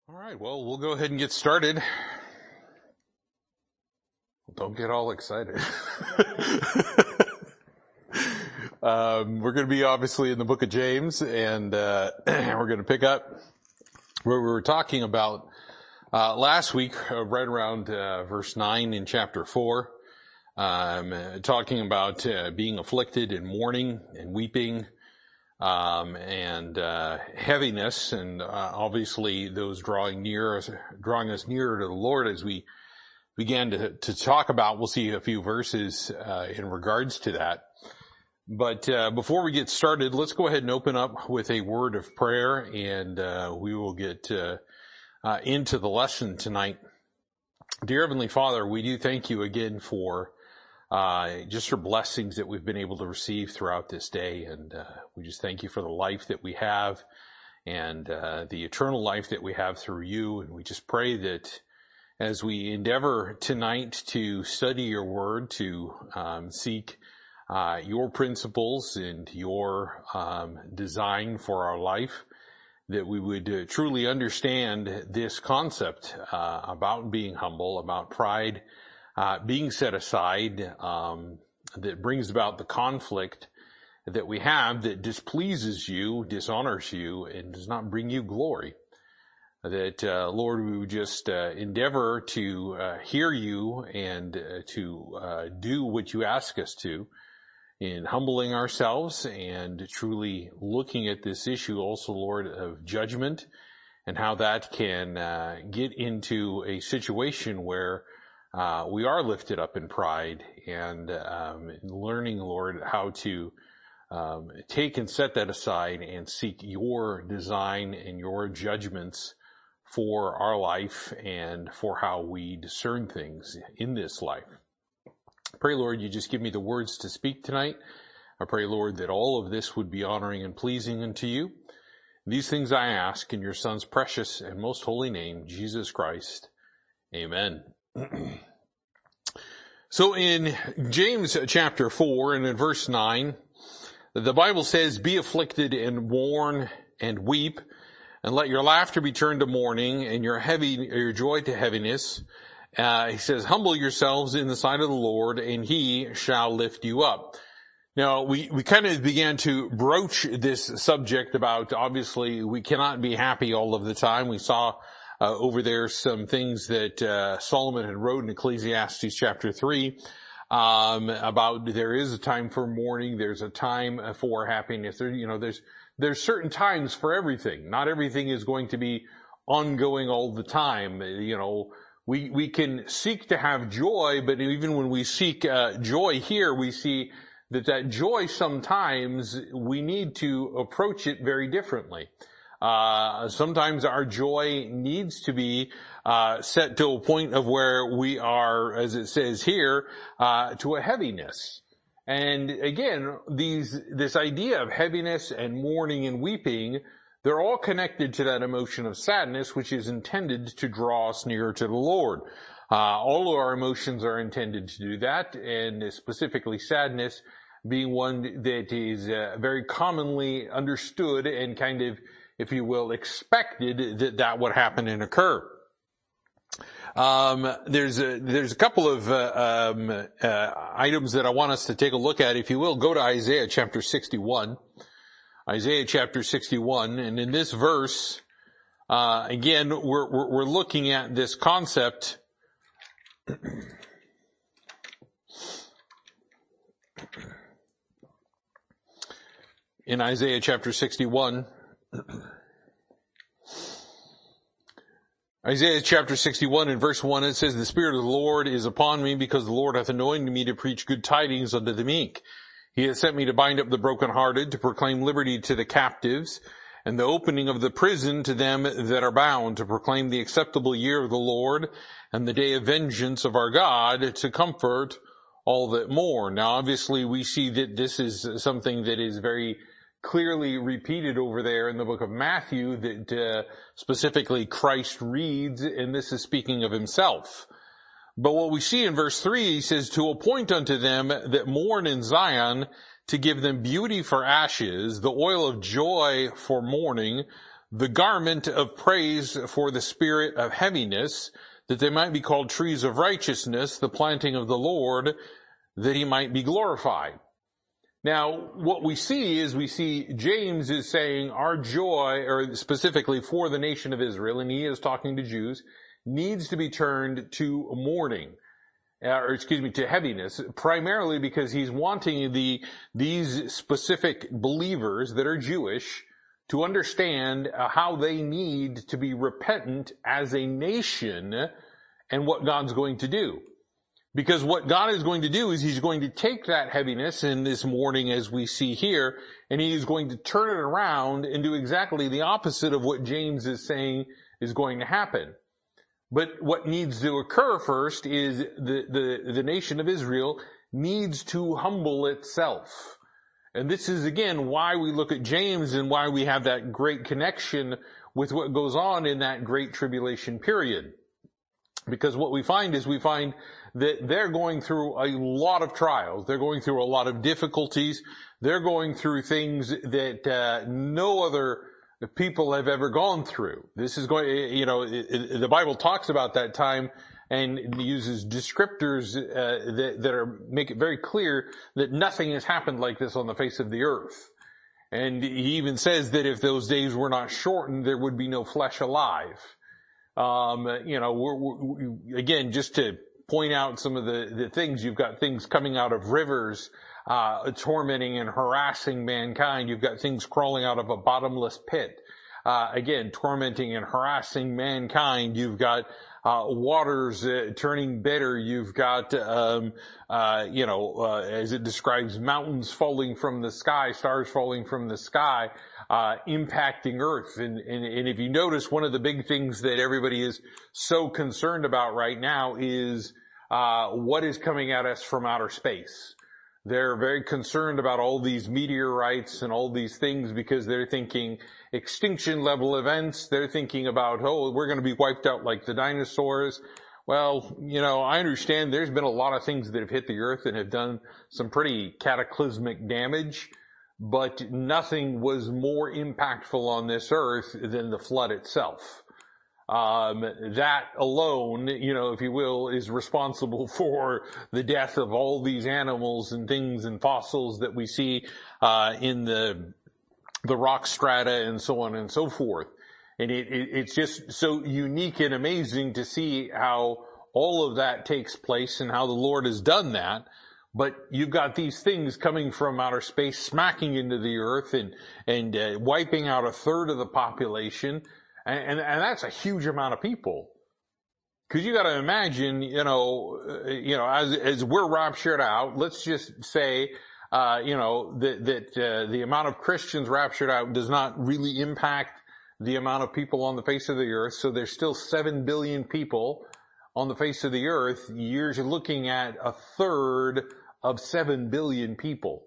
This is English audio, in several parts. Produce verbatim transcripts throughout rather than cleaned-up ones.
All right, well, we'll go ahead and get started. Don't get all excited. um, we're going to be obviously in the book of James, and uh, we're going to pick up where we were talking about uh, last week, uh, right around uh, verse nine in chapter four, um, uh, talking about uh, being afflicted and mourning and weeping, Um, and, uh, heaviness, and, uh, obviously those drawing near us, drawing us nearer to the Lord as we began to, to talk about. We'll see a few verses, uh, in regards to that. But, uh, before we get started, let's go ahead and open up with a word of prayer, and, uh, we will get, uh, uh, into the lesson tonight. Dear Heavenly Father, we do thank you again for Uh, just for blessings that we've been able to receive throughout this day. And, uh, we just thank you for the life that we have and, uh, the eternal life that we have through you. And we just pray that as we endeavor tonight to study your word, to, um, seek, uh, your principles and your, um, design for our life, that we would uh, truly understand this concept, uh, about being humble, about pride, Uh, being set aside, um, that brings about the conflict that we have that displeases you, dishonors you, and does not bring you glory. That, uh, Lord, we would just, uh, endeavor to, uh, hear you and uh, to, uh, do what you ask us to in humbling ourselves and truly looking at this issue also, Lord, of judgment and how that can, uh, get into a situation where Uh, we are lifted up in pride, and um, learning, Lord, how to um, take and set that aside and seek your design and your judgments for our life and for how we discern things in this life. I pray, Lord, you just give me the words to speak tonight. I pray, Lord, that all of this would be honoring and pleasing unto you. These things I ask in your Son's precious and most holy name, Jesus Christ. Amen. So in James chapter four and in verse nine, the Bible says, "Be afflicted and mourn and weep, and let your laughter be turned to mourning and your heavy, your joy to heaviness." Uh, he says, "Humble yourselves in the sight of the Lord, and he shall lift you up." Now, we, we kind of began to broach this subject about, obviously, we cannot be happy all of the time. We saw Uh, over there some things that uh, Solomon had wrote in Ecclesiastes chapter three um, about there is a time for mourning, there's a time for happiness. There, you know, there's there's certain times for everything. Not everything is going to be ongoing all the time. You know, we we can seek to have joy, but even when we seek uh, joy here, we see that that joy sometimes we need to approach it very differently. Uh, sometimes our joy needs to be, uh, set to a point of where we are, as it says here, uh, to a heaviness. And again, these, this idea of heaviness and mourning and weeping, they're all connected to that emotion of sadness, which is intended to draw us nearer to the Lord. Uh, all of our emotions are intended to do that, and specifically sadness being one that is, uh, very commonly understood and kind of, if you will, expected that that would happen and occur. Um, there's a, there's a couple of, uh, um, uh, items that I want us to take a look at. If you will, go to Isaiah chapter sixty-one. Isaiah chapter sixty-one. And in this verse, uh, again, we're, we're, we're looking at this concept in Isaiah chapter sixty-one. Isaiah chapter sixty-one and verse one, it says, "The Spirit of the Lord is upon me, because the Lord hath anointed me to preach good tidings unto the meek. He hath sent me to bind up the brokenhearted, to proclaim liberty to the captives, and the opening of the prison to them that are bound, to proclaim the acceptable year of the Lord, and the day of vengeance of our God, to comfort all that mourn." Now, obviously, we see that this is something that is very clearly repeated over there in the book of Matthew that uh, specifically Christ reads, and this is speaking of himself. But what we see in verse three, he says, "To appoint unto them that mourn in Zion, to give them beauty for ashes, the oil of joy for mourning, the garment of praise for the spirit of heaviness, that they might be called trees of righteousness, the planting of the Lord, that he might be glorified. Now, what we see is we see James is saying our joy, or specifically for the nation of Israel, and he is talking to Jews, needs to be turned to mourning, uh, or excuse me, to heaviness, primarily because he's wanting the, these specific believers that are Jewish to understand uh, how they need to be repentant as a nation and what God's going to do. Because what God is going to do is he's going to take that heaviness in this mourning as we see here, and he is going to turn it around and do exactly the opposite of what James is saying is going to happen. But what needs to occur first is the, the, the nation of Israel needs to humble itself. And this is again why we look at James and why we have that great connection with what goes on in that great tribulation period. Because what we find is we find that they're going through a lot of trials. They're going through a lot of difficulties. They're going through things that uh, no other people have ever gone through. This is going, you know, it, it, the Bible talks about that time and uses descriptors uh, that, that are make it very clear that nothing has happened like this on the face of the earth. And he even says that if those days were not shortened, there would be no flesh alive. Um, you know, we're, we're, again, just to point out some of the, the things, you've got things coming out of rivers, uh, tormenting and harassing mankind. You've got things crawling out of a bottomless pit, uh, again, tormenting and harassing mankind. You've got Uh, waters uh, turning bitter. You've got, um, uh, you know, uh, as it describes, mountains falling from the sky, stars falling from the sky, uh, impacting earth. And, and, and if you notice, one of the big things that everybody is so concerned about right now is, uh, what is coming at us from outer space. They're very concerned about all these meteorites and all these things because they're thinking extinction level events. They're thinking about, oh, we're going to be wiped out like the dinosaurs. Well, you know, I understand there's been a lot of things that have hit the earth and have done some pretty cataclysmic damage, but nothing was more impactful on this earth than the flood itself. Um, that alone, you know, if you will, is responsible for the death of all these animals and things and fossils that we see, uh, in the, the rock strata and so on and so forth. And it, it, it's just so unique and amazing to see how all of that takes place and how the Lord has done that. But you've got these things coming from outer space, smacking into the earth and, and, uh, wiping out a third of the population. And, and, and that's a huge amount of people. Cause you gotta imagine, you know, uh, you know, as, as we're raptured out, let's just say, uh, you know, that, that, uh, the amount of Christians raptured out does not really impact the amount of people on the face of the earth. So there's still seven billion people on the face of the earth. You're looking at a third of seven billion people.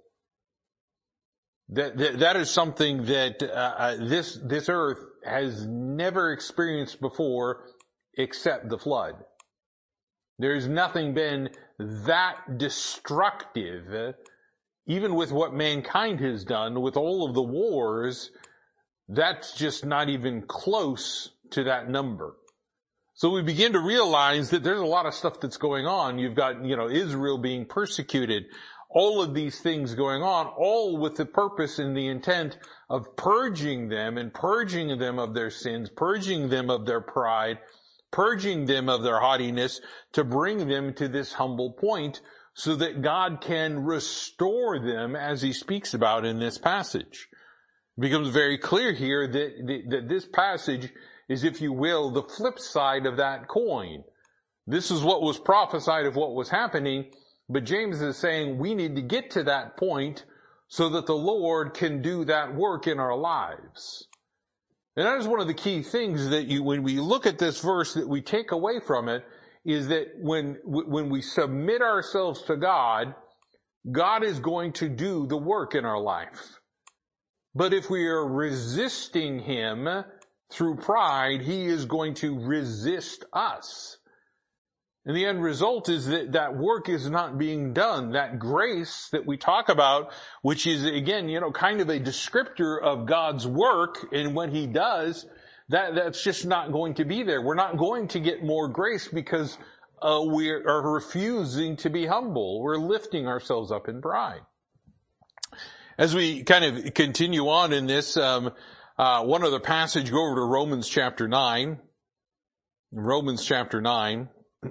That, that, that is something that, uh, this, this earth has never experienced before except the flood. There's nothing been that destructive, even with what mankind has done, with all of the wars, that's just not even close to that number. So we begin to realize that there's a lot of stuff that's going on. You've got, you know, Israel being persecuted, all of these things going on, all with the purpose and the intent of purging them and purging them of their sins, purging them of their pride, purging them of their haughtiness, to bring them to this humble point so that God can restore them, as he speaks about in this passage. It becomes very clear here that, that this passage is, if you will, the flip side of that coin. This is what was prophesied of what was happening. But James is saying we need to get to that point so that the Lord can do that work in our lives. And that is one of the key things that you, when we look at this verse, that we take away from it, is that when, when we submit ourselves to God, God is going to do the work in our life. But if we are resisting him through pride, he is going to resist us. And the end result is that that work is not being done. That grace that we talk about, which is, again, you know, kind of a descriptor of God's work and what He does, that, that's just not going to be there. We're not going to get more grace because uh, we are refusing to be humble. We're lifting ourselves up in pride. As we kind of continue on in this, um, uh, one other passage, go over to Romans chapter nine. Romans chapter nine.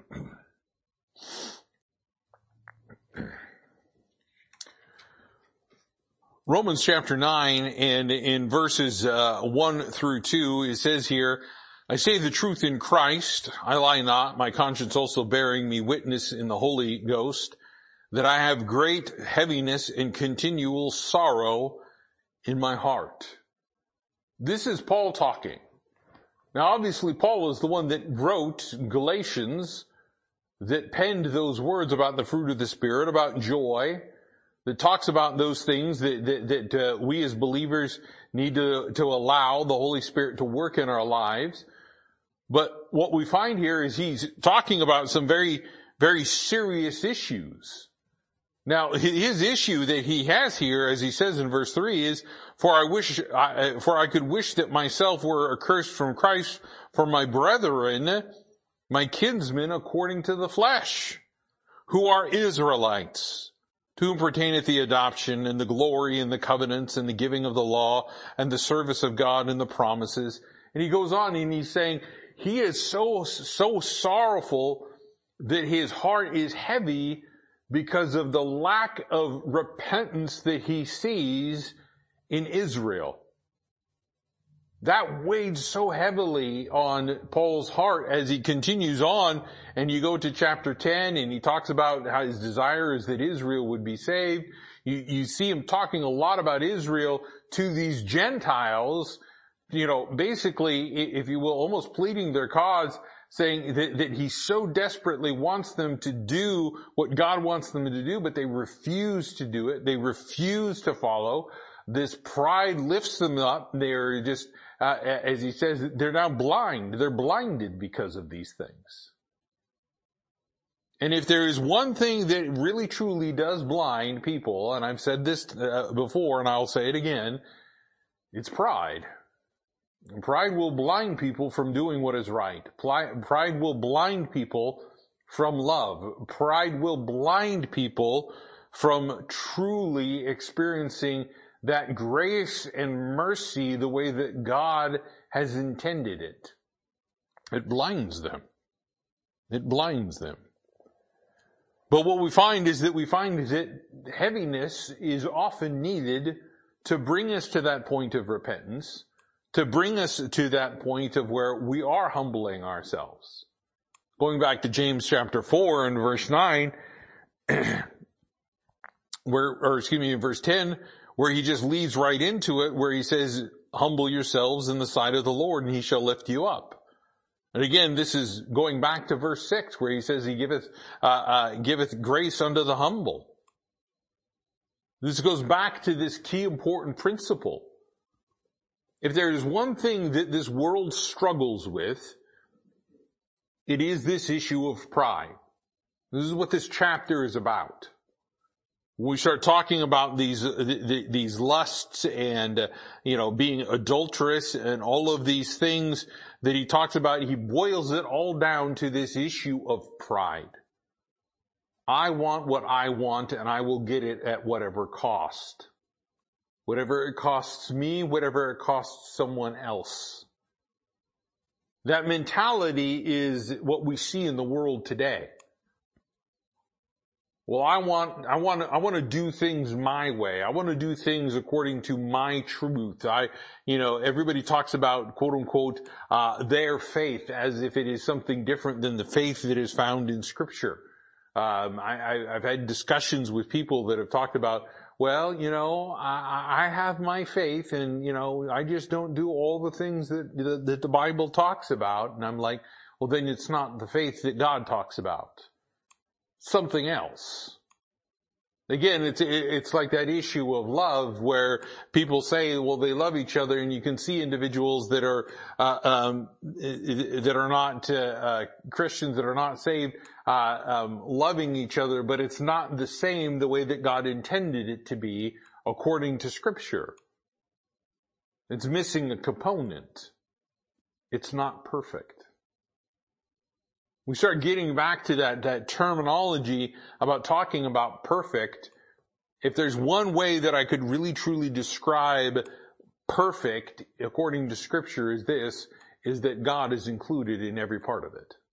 Romans chapter nine, and in verses uh, one through two, it says here, I say the truth in Christ, I lie not, my conscience also bearing me witness in the Holy Ghost, that I have great heaviness and continual sorrow in my heart. This is Paul talking. Now obviously Paul is the one that wrote Galatians, that penned those words about the fruit of the Spirit, about joy, that talks about those things that, that, that uh, we as believers need to, to allow the Holy Spirit to work in our lives. But what we find here is he's talking about some very, very serious issues. Now, his issue that he has here, as he says in verse three, is, for I wish, I, for I could wish that myself were accursed from Christ for my brethren, my kinsmen according to the flesh, who are Israelites, to whom pertaineth the adoption and the glory and the covenants and the giving of the law and the service of God and the promises. And he goes on and he's saying he is so, so sorrowful that his heart is heavy because of the lack of repentance that he sees in Israel. That weighed so heavily on Paul's heart as he continues on, and you go to chapter ten and he talks about how his desire is that Israel would be saved. You, you see him talking a lot about Israel to these Gentiles, you know, basically, if you will, almost pleading their cause, saying that, that he so desperately wants them to do what God wants them to do, but they refuse to do it. They refuse to follow. This pride lifts them up. They're just, uh, as he says, they're now blind. They're blinded because of these things. And if there is one thing that really truly does blind people, and I've said this uh, before and I'll say it again, it's pride. Pride will blind people from doing what is right. Pride will blind people from love. Pride will blind people from truly experiencing that grace and mercy the way that God has intended it. It blinds them. It blinds them. But what we find is that we find that heaviness is often needed to bring us to that point of repentance, to bring us to that point of where we are humbling ourselves. Going back to James chapter four and verse nine, where, or excuse me, in verse ten, where he just leads right into it, where he says, humble yourselves in the sight of the Lord and he shall lift you up. And again, this is going back to verse six, where he says he giveth, uh, uh, giveth grace unto the humble. This goes back to this key important principle. If there is one thing that this world struggles with, it is this issue of pride. This is what this chapter is about. When we start talking about these uh, th- these lusts and uh, you know being adulterous and all of these things that he talks about, he boils it all down to this issue of pride. I want what I want, and I will get it at whatever cost. Whatever it costs me, whatever it costs someone else. That mentality is what we see in the world today. Well, I want, I want, I want to do things my way. I want to do things according to my truth. I, you know, everybody talks about quote unquote, uh, their faith as if it is something different than the faith that is found in Scripture. Um, I, I, I've had discussions with people that have talked about, well, you know, I, I have my faith and, you know, I just don't do all the things that, that, that the Bible talks about. And I'm like, well, then it's not the faith that God talks about. Something else. Again, it's, it's like that issue of love where people say, well, they love each other, and you can see individuals that are, uh, um, that are not, uh, uh, Christians, that are not saved, uh, um, loving each other, but it's not the same the way that God intended it to be according to Scripture. It's missing a component. It's not perfect. We start getting back to that, that terminology about talking about perfect. If there's one way that I could really truly describe perfect according to Scripture is this, is that God is included in every part of it.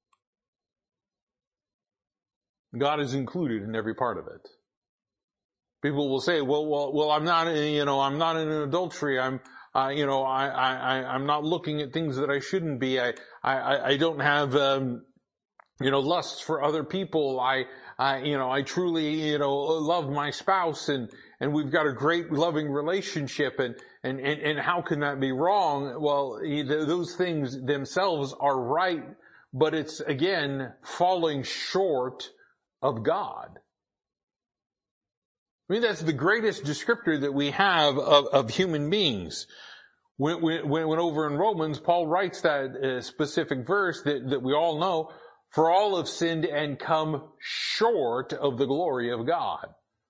God is included in every part of it. People will say, well, well, well, I'm not, you know, I'm not in adultery. I'm, uh, you know, I, I, I'm not looking at things that I shouldn't be. I, I, I don't have, um, you know, lusts for other people. I, I, you know, I truly, you know, love my spouse, and, and we've got a great loving relationship, and, and, and, and how can that be wrong? Well, those things themselves are right, but it's again falling short of God. I mean, that's the greatest descriptor that we have of, of human beings. When, when, when over in Romans, Paul writes that uh, specific verse that, that we all know, for all have sinned and come short of the glory of God.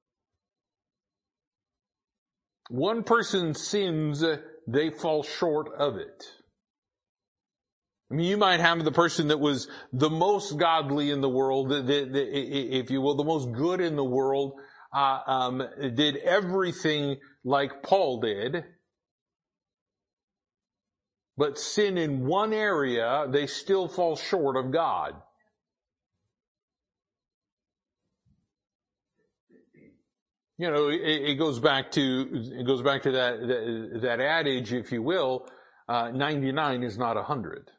One person sins, they fall short of it. I mean, you might have the person that was the most godly in the world, the, the, the, if you will, the most good in the world, uh, um, did everything like Paul did, but sin in one area, they still fall short of God. You know, it, it goes back to it goes back to that that, that adage, if you will, uh, ninety-nine is not a hundred.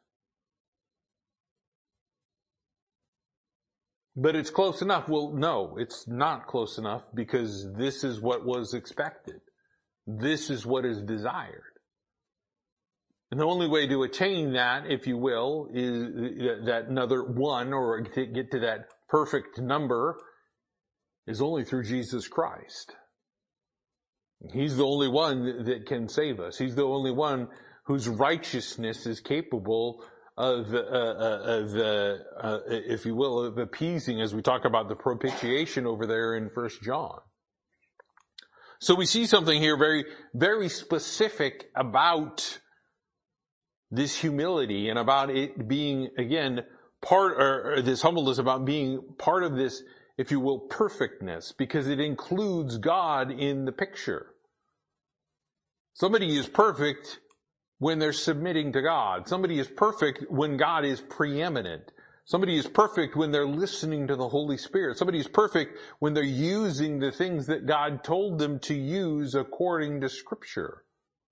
But it's close enough. Well, no, it's not close enough, because this is what was expected. This is what is desired. And the only way to attain that, if you will, is that another one, or to get to that perfect number, is only through Jesus Christ. He's the only one that can save us. He's the only one whose righteousness is capable of, uh, uh, of uh, uh, if you will, of appeasing, as we talk about the propitiation over there in First John. So we see something here very, very specific about this humility, and about it being, again, part, or, or this humbleness, about being part of this, if you will, perfectness, because it includes God in the picture. Somebody is perfect when they're submitting to God. Somebody is perfect when God is preeminent. Somebody is perfect when they're listening to the Holy Spirit. Somebody is perfect when they're using the things that God told them to use according to Scripture.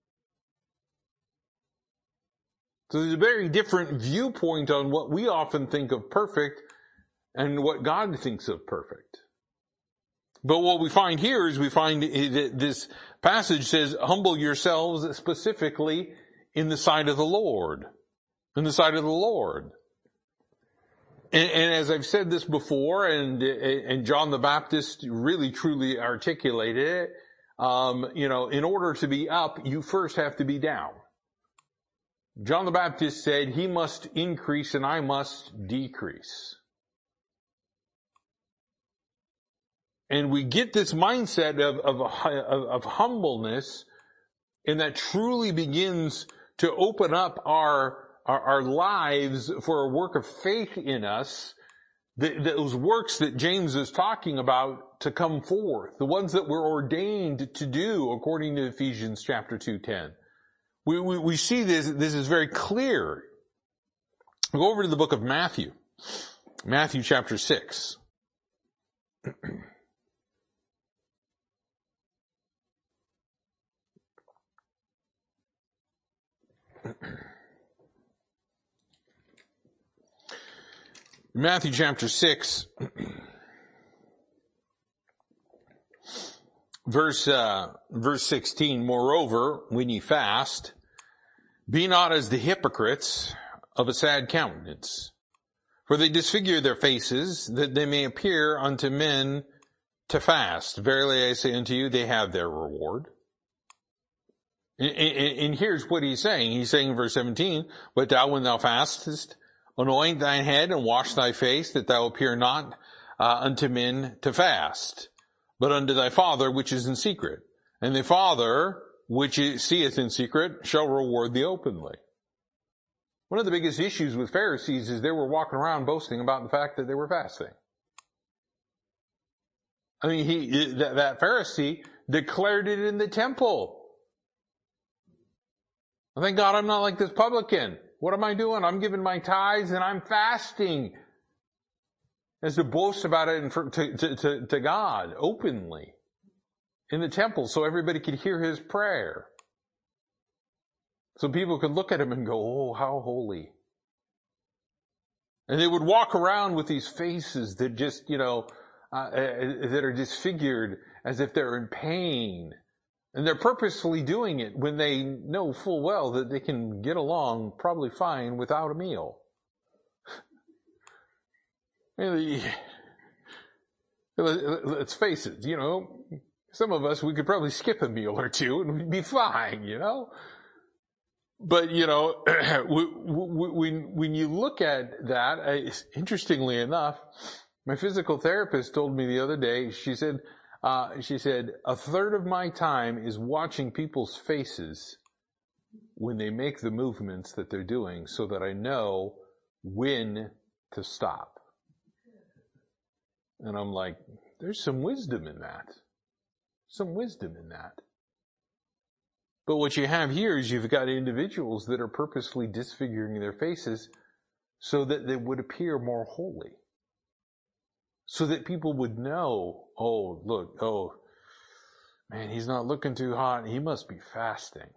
So there's a very different viewpoint on what we often think of perfect and what God thinks of perfect. But what we find here is we find that this passage says, humble yourselves specifically in the sight of the Lord. In the sight of the Lord. And, and as I've said this before, and, and John the Baptist really truly articulated it, um, you know, in order to be up, you first have to be down. John the Baptist said, he must increase and I must decrease. And we get this mindset of, of, of, of humbleness, and that truly begins to open up our, our, our lives for a work of faith in us, the, those works that James is talking about to come forth, the ones that we're ordained to do according to Ephesians chapter two ten. We, we, we see this, this is very clear. Go over to the book of Matthew. Matthew chapter six. Matthew chapter six, verse, uh, verse sixteen, moreover, when ye fast, be not as the hypocrites of a sad countenance, for they disfigure their faces, that they may appear unto men to fast. Verily I say unto you, they have their reward. And, and, and here's what he's saying. He's saying in verse seventeen, but thou when thou fastest, anoint thine head and wash thy face, that thou appear not uh, unto men to fast, but unto thy Father which is in secret. And the Father which seeth in secret shall reward thee openly. One of the biggest issues with Pharisees is they were walking around boasting about the fact that they were fasting. I mean, he that, that Pharisee declared it in the temple. Thank God I'm not like this publican. What am I doing? I'm giving my tithes and I'm fasting. As to boast about it to, to, to, to God openly in the temple so everybody could hear his prayer. So people could look at him and go, oh, how holy. And they would walk around with these faces that just, you know, uh, that are disfigured as if they're in pain. And they're purposefully doing it when they know full well that they can get along probably fine without a meal. Let's face it, you know, some of us, we could probably skip a meal or two and we'd be fine, you know. But, you know, when, when you look at that, interestingly enough, my physical therapist told me the other day, she said, uh, she said, a third of my time is watching people's faces when they make the movements that they're doing so that I know when to stop. And I'm like, there's some wisdom in that. Some wisdom in that. But what you have here is you've got individuals that are purposefully disfiguring their faces so that they would appear more holy. So that people would know, oh, look, oh, man, he's not looking too hot. He must be fasting.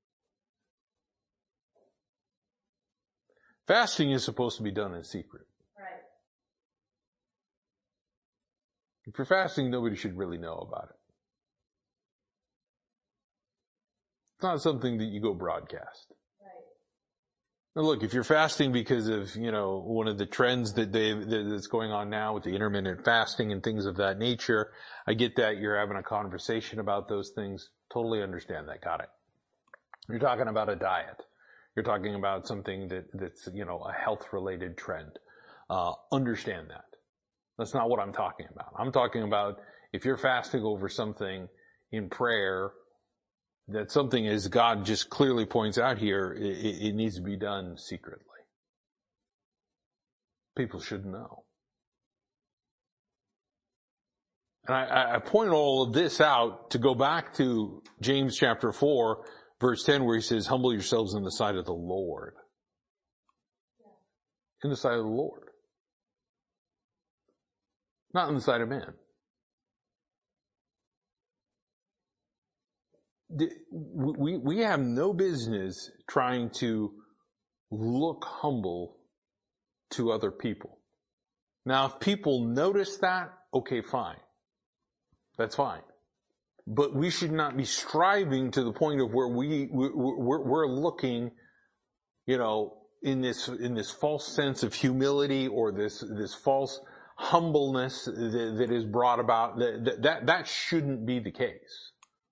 Fasting is supposed to be done in secret. Right. If you're fasting, nobody should really know about it. It's not something that you go broadcast. Now look, if you're fasting because of, you know, one of the trends that they, that's going on now with the intermittent fasting and things of that nature, I get that you're having a conversation about those things. Totally understand that. Got it. You're talking about a diet. You're talking about something that, that's, you know, a health related trend. Uh, understand that. That's not what I'm talking about. I'm talking about if you're fasting over something in prayer, that something, as God just clearly points out here, it, it needs to be done secretly. People should know. And I, I point all of this out to go back to James chapter four, verse ten, where he says, humble yourselves in the sight of the Lord. In the sight of the Lord. Not in the sight of man. We, we have no business trying to look humble to other people. Now, if people notice that, okay, fine. That's fine. But we should not be striving to the point of where we, we're, we're looking, you know, in this, in this false sense of humility or this, this false humbleness that, that is brought about. That, that, that shouldn't be the case.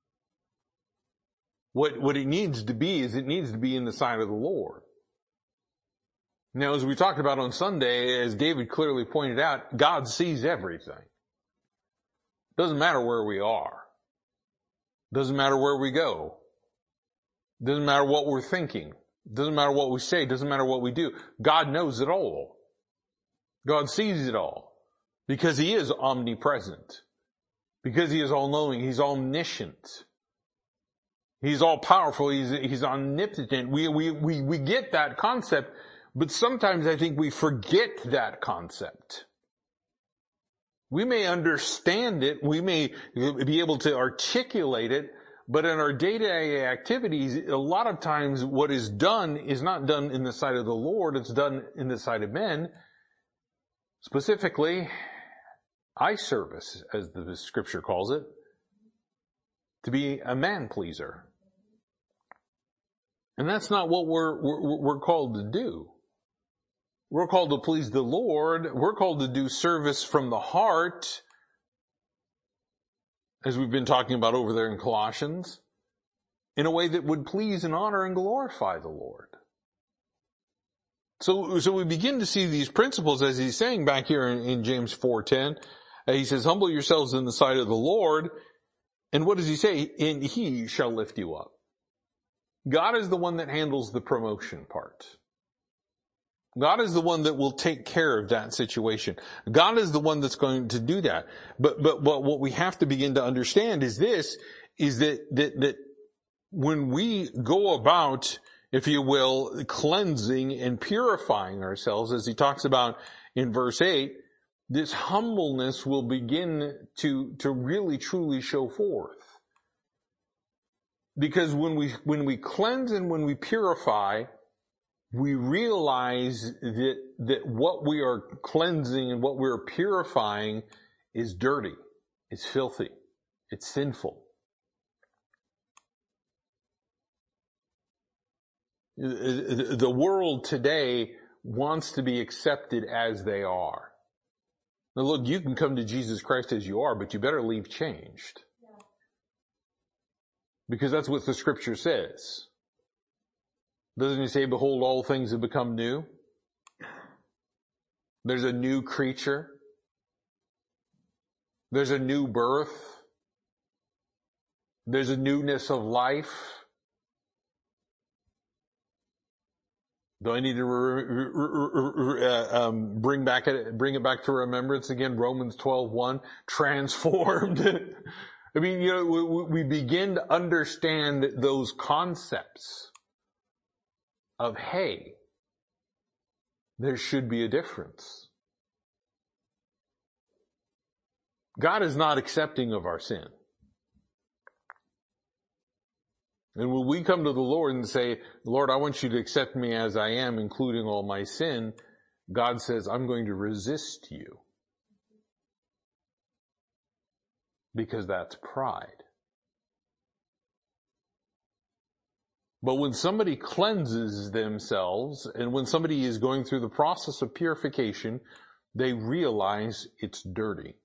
What, what it needs to be is it needs to be in the sight of the Lord. Now, as we talked about on Sunday, as David clearly pointed out, God sees everything. Doesn't matter where we are. Doesn't matter where we go. Doesn't matter what we're thinking. Doesn't matter what we say. Doesn't matter what we do. God knows it all. God sees it all. Because He is omnipresent. Because He is all-knowing. He's omniscient. He's all powerful. He's, he's omnipotent. We, we, we, we get that concept, but sometimes I think we forget that concept. We may understand it. We may be able to articulate it, but in our day-to-day activities, a lot of times what is done is not done in the sight of the Lord. It's done in the sight of men. Specifically, eye service, as the scripture calls it, to be a man pleaser. And that's not what we're, we're, we're called to do. We're called to please the Lord. We're called to do service from the heart. as we've been talking about over there in Colossians, in a way that would please and honor and glorify the Lord. So, so we begin to see these principles as he's saying back here in, in James four ten. Uh, he says, humble yourselves in the sight of the Lord. And what does he say? And he shall lift you up. God is the one that handles the promotion part. God is the one that will take care of that situation. God is the one that's going to do that. But, but, but what we have to begin to understand is this, is that, that, that when we go about, if you will, cleansing and purifying ourselves, as he talks about in verse eight, this humbleness will begin to, to really truly show forth. Because when we, when we cleanse and when we purify, we realize that, that what we are cleansing and what we're purifying is dirty. It's filthy. It's sinful. The world today wants to be accepted as they are. Now look, you can come to Jesus Christ as you are, but you better leave changed. Because that's what the scripture says. Doesn't he say, behold, all things have become new? There's a new creature. There's a new birth. There's a newness of life. Do I need to re- re- re- re- uh, um, bring back it, bring it back to remembrance again? Romans twelve one, transformed. I mean, you know, we, we begin to understand those concepts of, hey, there should be a difference. God is not accepting of our sin. And when we come to the Lord and say, Lord, I want you to accept me as I am, including all my sin, God says, I'm going to resist you. Because that's pride. But when somebody cleanses themselves, and when somebody is going through the process of purification, they realize it's dirty.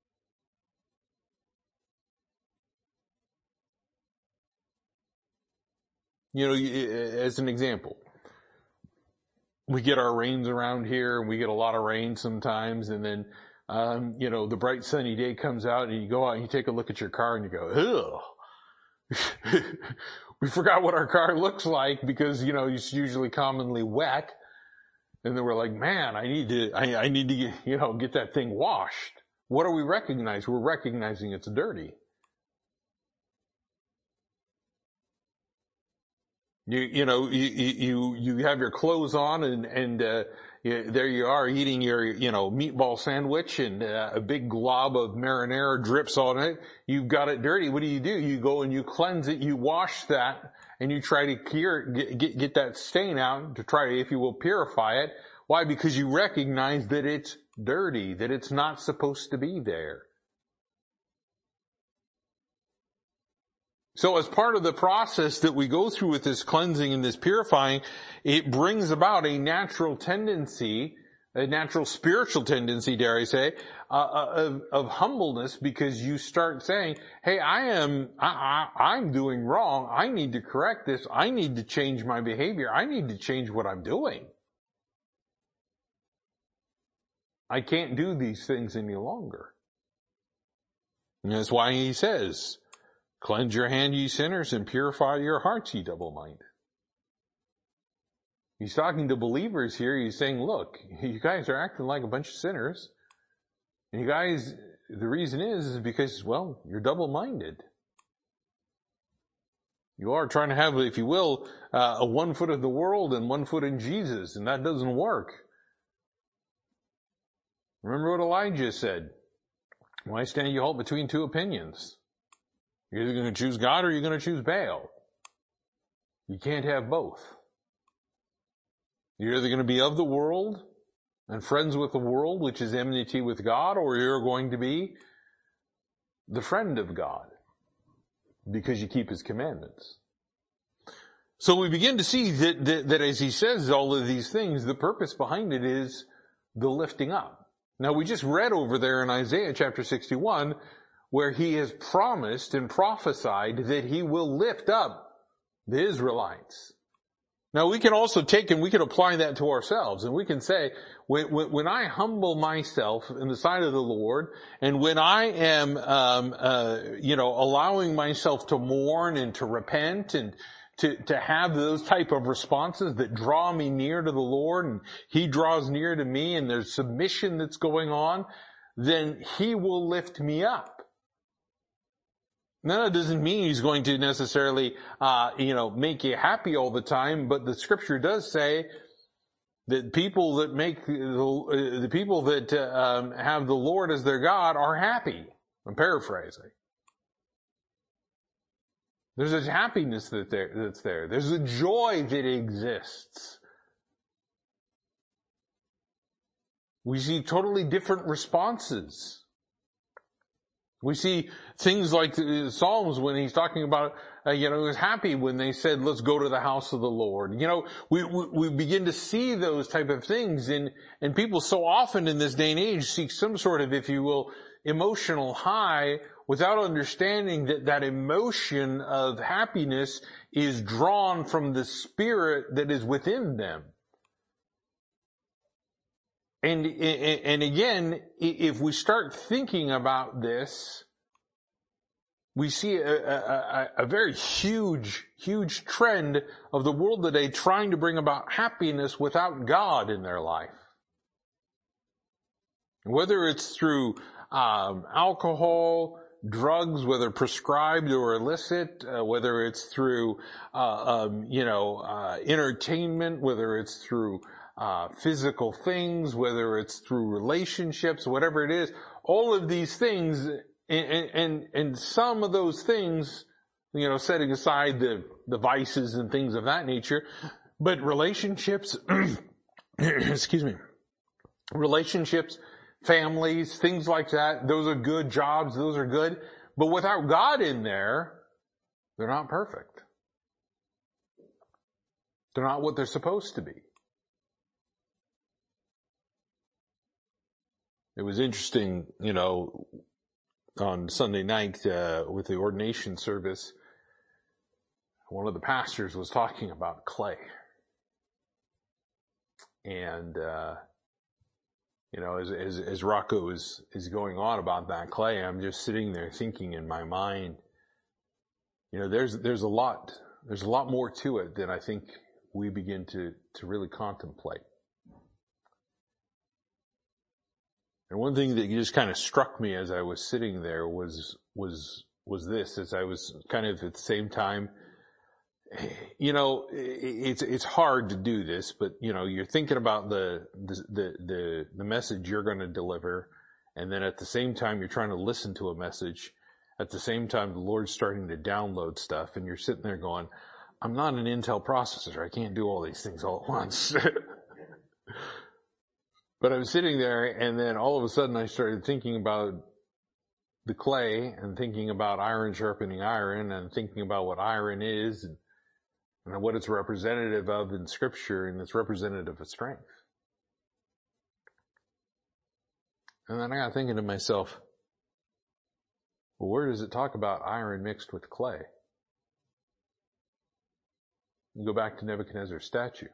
You know, as an example, we get our rains around here, and we get a lot of rain sometimes, and then, um, you know, the bright sunny day comes out, and you go out and you take a look at your car, and you go, ugh. We forgot what our car looks like because, you know, it's usually commonly wet. And then we're like, man, I need to, I, I need to, you know, get that thing washed. What do we recognize? We're recognizing it's dirty. You, you know, you, you, you have your clothes on and, and, uh, you, there you are eating your, you know, meatball sandwich and uh, a big glob of marinara drips on it. You've got it dirty. What do you do? You go and you cleanse it, you wash that, and you try to cure, get, get, get that stain out to try to, if you will, purify it. Why? Because you recognize that it's dirty, that it's not supposed to be there. So as part of the process that we go through with this cleansing and this purifying, it brings about a natural tendency, a natural spiritual tendency, dare I say, uh, of, of humbleness, because you start saying, hey, I am, I, I, I'm doing wrong. I need to correct this. I need to change my behavior. I need to change what I'm doing. I can't do these things any longer. And that's why he says, cleanse your hand, ye sinners, and purify your hearts, ye double-minded. He's talking to believers here. He's saying, look, you guys are acting like a bunch of sinners. And you guys, the reason is, is because, well, you're double-minded. You are trying to have, if you will, uh, a one foot in the world and one foot in Jesus, and that doesn't work. Remember what Elijah said. Why stand you halt between two opinions? You're either going to choose God or you're going to choose Baal. You can't have both. You're either going to be of the world and friends with the world, which is enmity with God, or you're going to be the friend of God because you keep his commandments. So we begin to see that, that, that as he says all of these things, the purpose behind it is the lifting up. Now we just read over there in Isaiah chapter sixty-one where he has promised and prophesied that he will lift up the Israelites. Now we can also take and we can apply that to ourselves, and we can say, when, when, when I humble myself in the sight of the Lord, and when I am, um, uh, you know, allowing myself to mourn and to repent and to, to have those type of responses that draw me near to the Lord, and he draws near to me, and there's submission that's going on, then he will lift me up. Now, that doesn't mean he's going to necessarily, uh, you know, make you happy all the time, but the scripture does say that people that make, the, the people that uh, um, have the Lord as their God are happy. I'm paraphrasing. There's a happiness that there, that's there. There's a joy that exists. We see totally different responses. We see things like the Psalms when he's talking about, uh, you know, he was happy when they said, let's go to the house of the Lord. You know, we, we, we begin to see those type of things, and, and people so often in this day and age seek some sort of, if you will, emotional high without understanding that that emotion of happiness is drawn from the spirit that is within them. And, and again, if we start thinking about this, we see a, a, a very huge, huge trend of the world today trying to bring about happiness without God in their life. Whether it's through um, alcohol, drugs, whether prescribed or illicit, uh, whether it's through, uh, um, you know, uh, entertainment, whether it's through Uh, physical things, whether it's through relationships, whatever it is, all of these things, and, and, and some of those things, you know, setting aside the, the vices and things of that nature, but relationships, excuse me, relationships, families, things like that, those are good. Jobs, those are good. But without God in there, they're not perfect. They're not what they're supposed to be. It was interesting, you know, on Sunday night uh, with the ordination service, one of the pastors was talking about clay. And, uh, you know, as, as, as Rocco is, is going on about that clay, I'm just sitting there thinking in my mind, you know, there's, there's a lot, there's a lot more to it than I think we begin to, to really contemplate. And one thing that just kind of struck me as I was sitting there was, was, was this, as I was kind of at the same time, you know, it's, it's hard to do this, but you know, you're thinking about the, the, the, the, the message you're going to deliver. And then at the same time, you're trying to listen to a message. At the same time, the Lord's starting to download stuff, and you're sitting there going, I'm not an Intel processor. I can't do all these things all at once. But I was sitting there, and then all of a sudden I started thinking about the clay, and thinking about iron sharpening iron, and thinking about what iron is, and, and what it's representative of in Scripture, and it's representative of strength. And then I got thinking to myself, well, where does it talk about iron mixed with clay? You go back to Nebuchadnezzar's statue.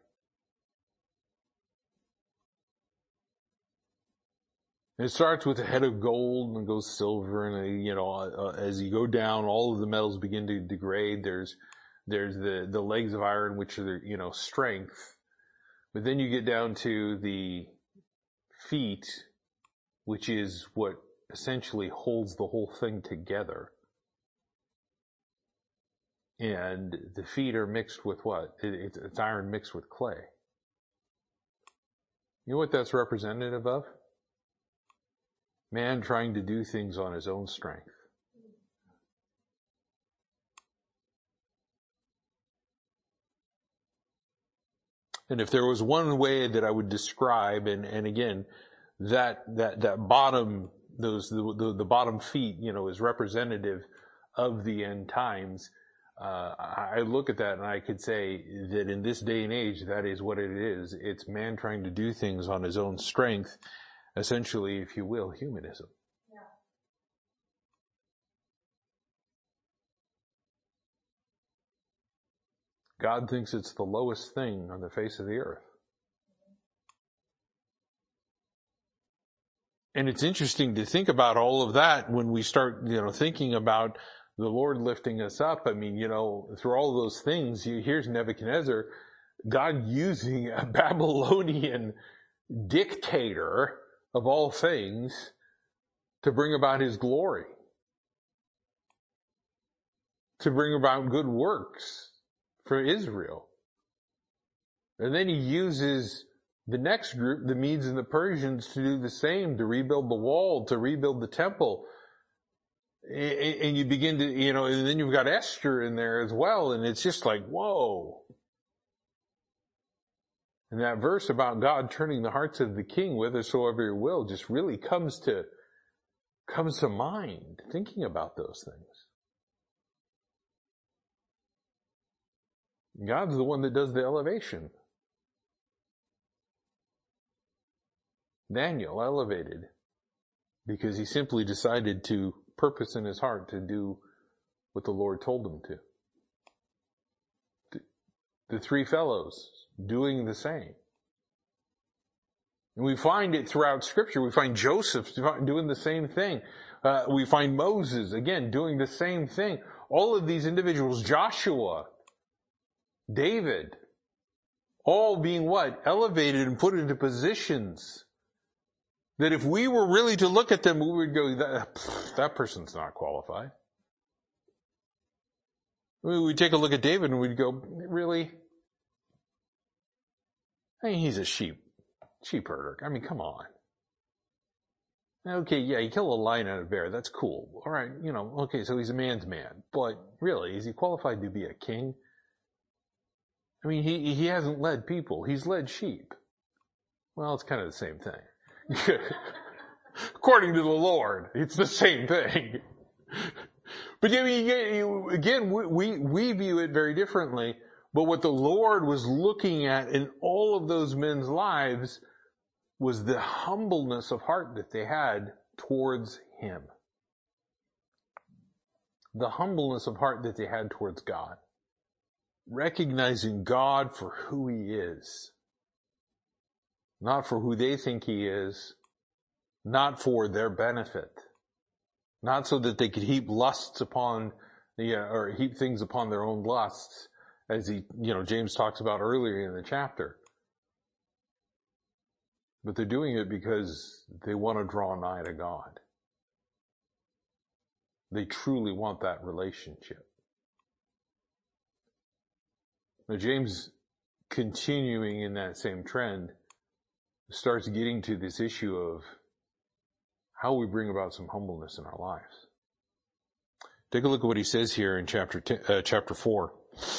It starts with a head of gold and goes silver, and you know, uh, as you go down, all of the metals begin to degrade. There's, there's the, the legs of iron, which are, you know, strength. But then you get down to the feet, which is what essentially holds the whole thing together. And the feet are mixed with what? It, it's, it's iron mixed with clay. You know what that's representative of? Man trying to do things on his own strength. And if there was one way that I would describe, and, and again, that, that, that bottom, those, the, the, the bottom feet, you know, is representative of the end times. Uh, I look at that and I could say that in this day and age, that is what it is. It's man trying to do things on his own strength. Essentially, if you will, humanism. God thinks it's the lowest thing on the face of the earth. And it's interesting to think about all of that when we start, you know, thinking about the Lord lifting us up. I mean, you know, through all of those things, here's Nebuchadnezzar, God using a Babylonian dictator of all things to bring about his glory, to bring about good works for Israel. And then he uses the next group, the Medes and the Persians, to do the same, to rebuild the wall, to rebuild the temple. And you begin to, you know, and then you've got Esther in there as well, and it's just like, whoa. And that verse about God turning the hearts of the king whithersoever he will just really comes to, comes to mind, thinking about those things. God's the one that does the elevation. Daniel elevated because he simply decided to purpose in his heart to do what the Lord told him to. The three fellows doing the same. And we find it throughout Scripture. We find Joseph doing the same thing. Uh, we find Moses, again, doing the same thing. All of these individuals, Joshua, David, all being what? Elevated and put into positions that if we were really to look at them, we would go, that, that person's not qualified. We'd take a look at David and we'd go, really? I mean, he's a sheep, sheep herder. I mean, come on. Okay, yeah, he killed a lion and a bear. That's cool. All right, you know, okay, so he's a man's man. But really, is he qualified to be a king? I mean, he, he hasn't led people. He's led sheep. Well, it's kind of the same thing. According to the Lord, it's the same thing. But I mean, again, we, we view it very differently. But what the Lord was looking at in all of those men's lives was the humbleness of heart that they had towards Him. The humbleness of heart that they had towards God. Recognizing God for who He is. Not for who they think He is. Not for their benefit. Not so that they could heap lusts upon, the, uh, or heap things upon their own lusts, as he, you know, James talks about earlier in the chapter. But they're doing it because they want to draw nigh to God. They truly want that relationship. Now, James, continuing in that same trend, starts getting to this issue of how we bring about some humbleness in our lives. Take a look at what he says here in chapter ten, uh, chapter four.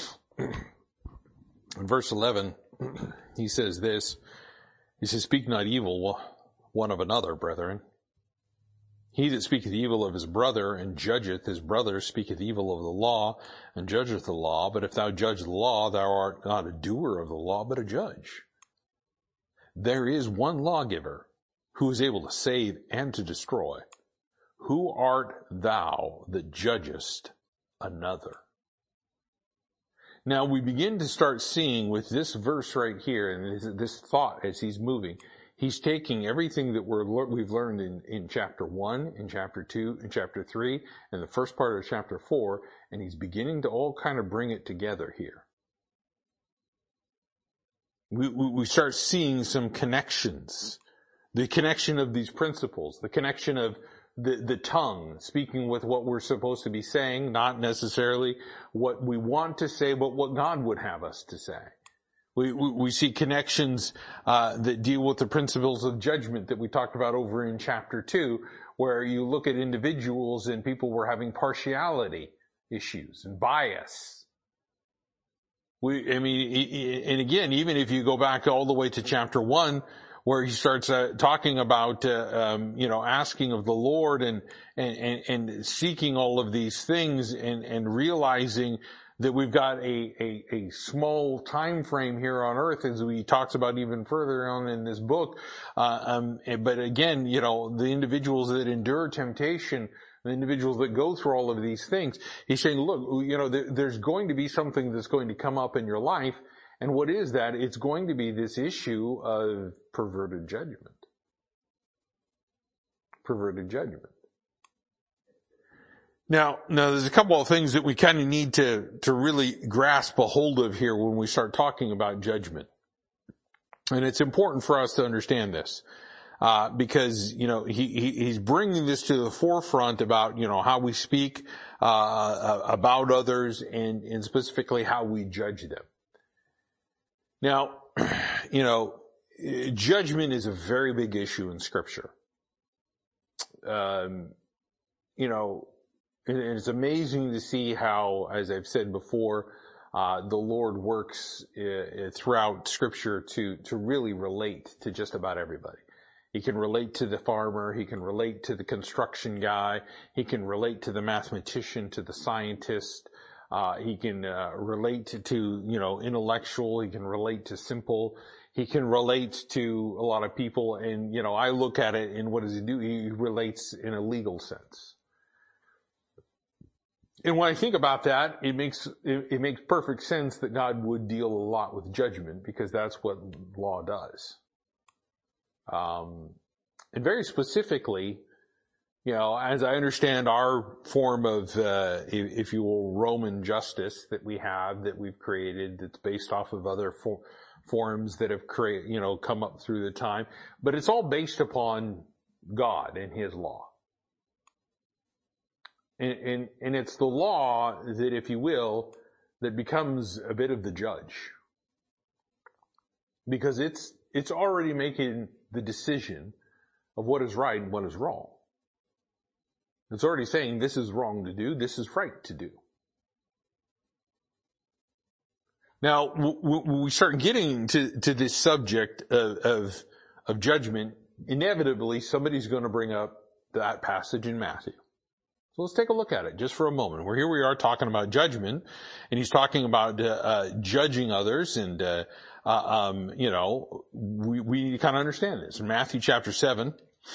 In verse eleven, he says this. He says, "Speak not evil one of another, brethren. He that speaketh evil of his brother and judgeth his brother speaketh evil of the law and judgeth the law. But if thou judge the law, thou art not a doer of the law, but a judge. There is one lawgiver who is able to save and to destroy. Who art thou that judgest another?" Now we begin to start seeing with this verse right here and this thought as he's moving, he's taking everything that we're, we've learned in, in chapter one, in chapter two, in chapter three, and the first part of chapter four, and he's beginning to all kind of bring it together here. We, we, we start seeing some connections. The connection of these principles, the connection of the, the tongue, speaking with what we're supposed to be saying, not necessarily what we want to say, but what God would have us to say. We, we, we see connections uh, that deal with the principles of judgment that we talked about over in chapter two, where you look at individuals and people were having partiality issues and bias. We, I mean, and again, even if you go back all the way to chapter one, where he starts uh, talking about, uh, um, you know, asking of the Lord and, and, and seeking all of these things and, and realizing that we've got a, a, a small time frame here on earth, as he talks about even further on in this book. Uh, um, but again, you know, the individuals that endure temptation the individuals that go through all of these things. He's saying, look, you know, there, there's going to be something that's going to come up in your life. And what is that? It's going to be this issue of perverted judgment. Perverted judgment. Now, now there's a couple of things that we kind of need to, to really grasp a hold of here when we start talking about judgment. And it's important for us to understand this, uh, because, you know, he, he, he's bringing this to the forefront about, you know, how we speak, uh, about others and, and specifically how we judge them. Now, you know, judgment is a very big issue in Scripture. Um, you know, and it's amazing to see how, as I've said before, uh, the Lord works uh, throughout Scripture to, to really relate to just about everybody. He can relate to the farmer. He can relate to the construction guy. He can relate to the mathematician, to the scientist. Uh, he can uh, relate to, to, you know, intellectual. He can relate to simple. He can relate to a lot of people. And, you know, I look at it and what does he do? He relates in a legal sense. And when I think about that, it makes, it, it makes perfect sense that God would deal a lot with judgment because that's what law does. Um, and very specifically, you know, as I understand our form of, uh, if, if you will, Roman justice that we have, that we've created, that's based off of other for, forms that have created, you know, come up through the time, but it's all based upon God and His law. And, and, and it's the law that, if you will, that becomes a bit of the judge. Because it's, it's already making the decision of what is right and what is wrong. It's already saying this is wrong to do, this is right to do. Now, when we start getting to, to this subject of, of, of judgment, inevitably somebody's going to bring up that passage in Matthew. So let's take a look at it just for a moment. Where here we are talking about judgment, and he's talking about uh, uh, judging others, and uh, uh, um, you know, we we kind of understand this in Matthew chapter seven.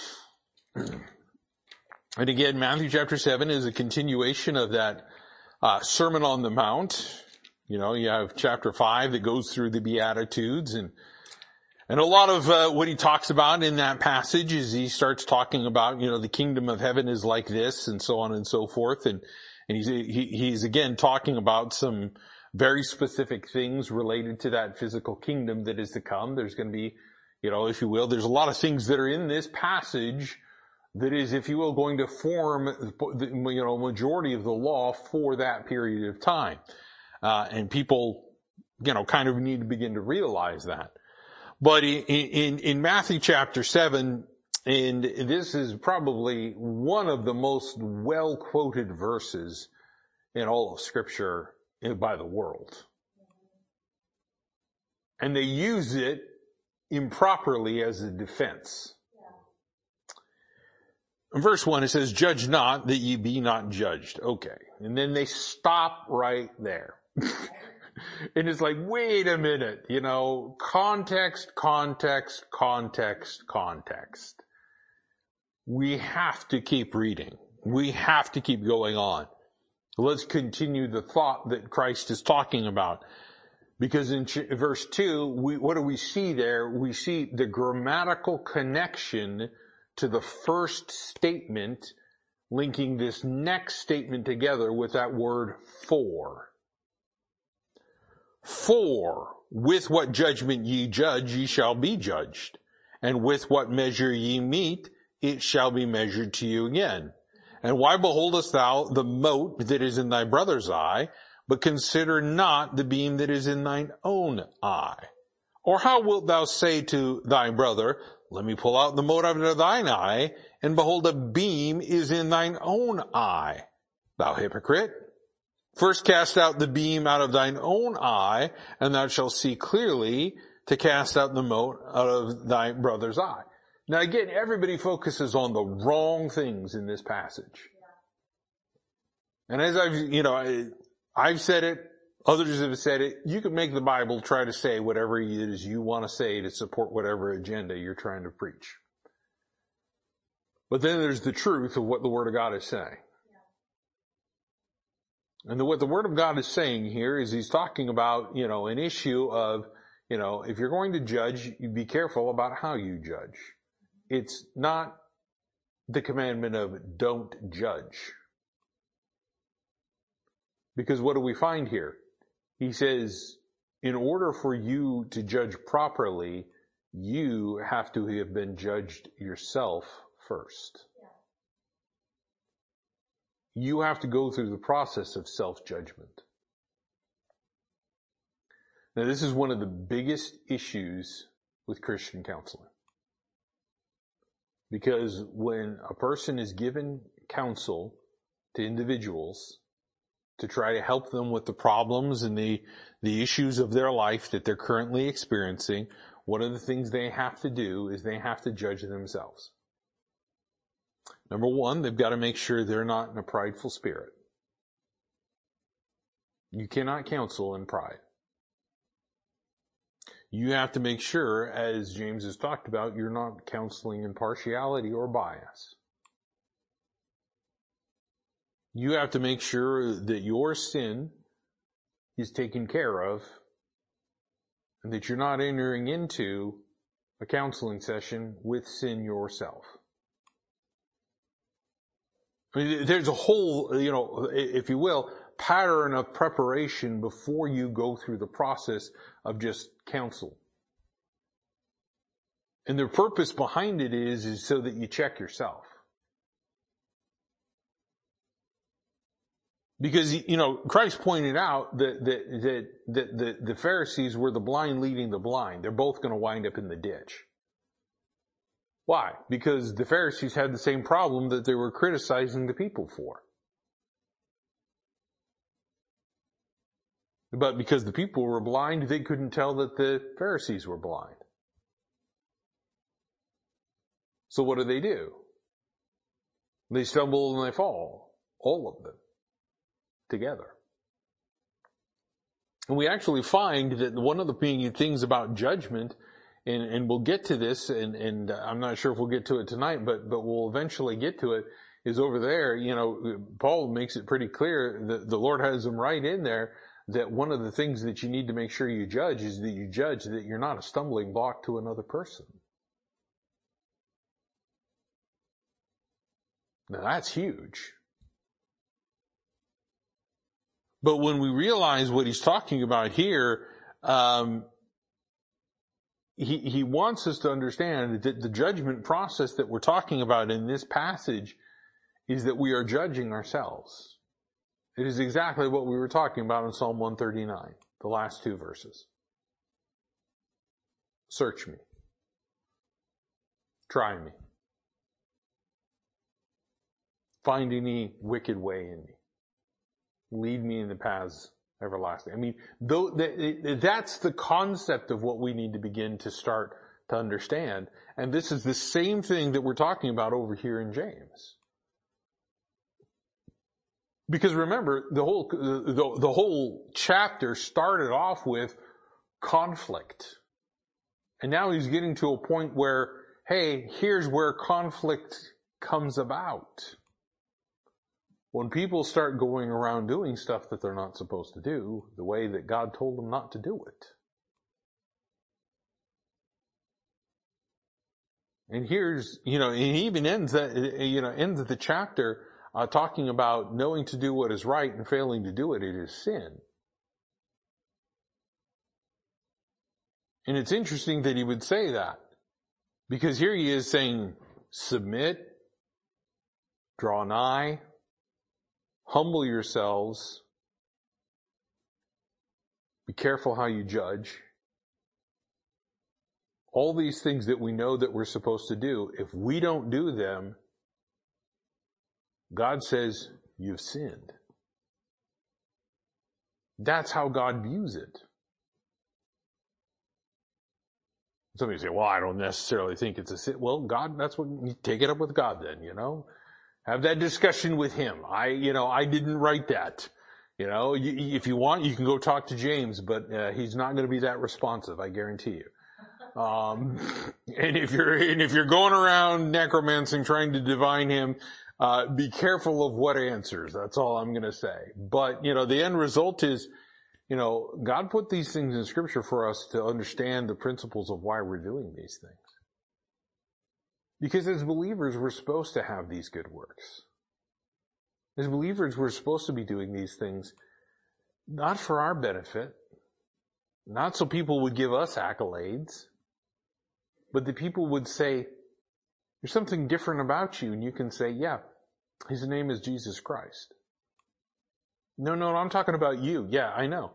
And again, Matthew chapter seven is a continuation of that uh, Sermon on the Mount. You know, you have chapter five that goes through the Beatitudes, and And a lot of uh, what he talks about in that passage is he starts talking about, you know, the kingdom of heaven is like this and so on and so forth. And, and he's, he, he's again talking about some very specific things related to that physical kingdom that is to come. There's going to be, you know, if you will, there's a lot of things that are in this passage that is, if you will, going to form the, you know, majority of the law for that period of time. Uh, and people, you know, kind of need to begin to realize that. But in, in, in Matthew chapter seven, and this is probably one of the most well-quoted verses in all of Scripture by the world. And they use it improperly as a defense. In verse one, it says, "Judge not that ye be not judged." Okay. And then they stop right there. And it's like, wait a minute, you know, context, context, context, context. We have to keep reading. We have to keep going on. Let's continue the thought that Christ is talking about. Because in ch- verse two, we, what do we see there? We see the grammatical connection to the first statement, linking this next statement together with that word for. For with what judgment ye judge, ye shall be judged. And with what measure ye meet, it shall be measured to you again. And why beholdest thou the mote that is in thy brother's eye, but consider not the beam that is in thine own eye? Or how wilt thou say to thy brother, let me pull out the mote out of thine eye, and behold, a beam is in thine own eye? Thou hypocrite! First cast out the beam out of thine own eye, and thou shalt see clearly to cast out the mote out of thy brother's eye. Now again, everybody focuses on the wrong things in this passage. And as I've, you know, I've said it, others have said it, you can make the Bible try to say whatever it is you want to say to support whatever agenda you're trying to preach. But then there's the truth of what the Word of God is saying. And the, what the Word of God is saying here is he's talking about, you know, an issue of, you know, if you're going to judge, you be careful about how you judge. It's not the commandment of don't judge. Because what do we find here? He says, in order for you to judge properly, you have to have been judged yourself first. You have to go through the process of self-judgment. Now, this is one of the biggest issues with Christian counseling. Because when a person is given counsel to individuals to try to help them with the problems and the, the issues of their life that they're currently experiencing, one of the things they have to do is they have to judge themselves. Number one, they've got to make sure they're not in a prideful spirit. You cannot counsel in pride. You have to make sure, as James has talked about, you're not counseling in partiality or bias. You have to make sure that your sin is taken care of and that you're not entering into a counseling session with sin yourself. I mean, there's a whole, you know, if you will, pattern of preparation before you go through the process of just counsel. And the purpose behind it is, is so that you check yourself. Because, you know, Christ pointed out that, that, that, that the, the Pharisees were the blind leading the blind. They're both going to wind up in the ditch. Why? Because the Pharisees had the same problem that they were criticizing the people for. But because the people were blind, they couldn't tell that the Pharisees were blind. So what do they do? They stumble and they fall. All of them. Together. And we actually find that one of the main things about judgment, and, and we'll get to this, and, and I'm not sure if we'll get to it tonight, but, but we'll eventually get to it, is over there, you know, Paul makes it pretty clear that the Lord has them right in there that one of the things that you need to make sure you judge is that you judge that you're not a stumbling block to another person. Now that's huge. But when we realize what he's talking about here, um, he, he wants us to understand that the judgment process that we're talking about in this passage is that we are judging ourselves. It is exactly what we were talking about in Psalm one thirty-nine, the last two verses. Search me. Try me. Find any wicked way in me. Lead me in the paths everlasting. I mean, though, that's the concept of what we need to begin to start to understand. And this is the same thing that we're talking about over here in James. Because remember, the whole, the, the whole chapter started off with conflict. And now he's getting to a point where, hey, here's where conflict comes about. When people start going around doing stuff that they're not supposed to do, the way that God told them not to do it. And here's, you know, he even ends that, you know, ends the chapter uh, talking about knowing to do what is right and failing to do it, it is sin. And it's interesting that he would say that. Because here he is saying, submit, draw nigh, humble yourselves. Be careful how you judge. All these things that we know that we're supposed to do, if we don't do them, God says, you've sinned. That's how God views it. Somebody say, well, I don't necessarily think it's a sin. Well, God, that's what, you take it up with God then, you know. Have that discussion with him. I, you know, I didn't write that. You know, you, if you want, you can go talk to James, but uh, he's not going to be that responsive, I guarantee you. Um, and if you're, and if you're going around necromancing, trying to divine him, uh, be careful of what answers. That's all I'm going to say. But, you know, the end result is, you know, God put these things in Scripture for us to understand the principles of why we're doing these things. Because as believers, we're supposed to have these good works. As believers, we're supposed to be doing these things not for our benefit, not so people would give us accolades, but the people would say, there's something different about you, and you can say, yeah, his name is Jesus Christ. No, no, I'm talking about you. Yeah, I know.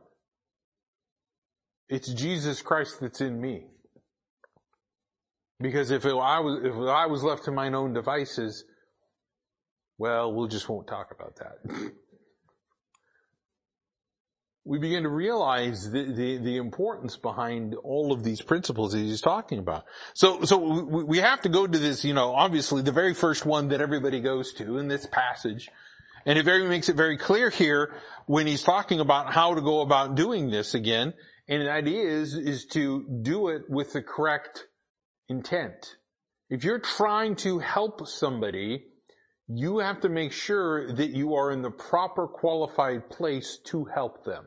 It's Jesus Christ that's in me. Because if it, I was, if I was left to mine own devices, well, we just won't talk about that. We begin to realize the, the, the importance behind all of these principles that he's talking about. So, so we, we have to go to this, you know, obviously the very first one that everybody goes to in this passage. And it very makes it very clear here when he's talking about how to go about doing this again. And the idea is, is to do it with the correct intent. If you're trying to help somebody, you have to make sure that you are in the proper qualified place to help them.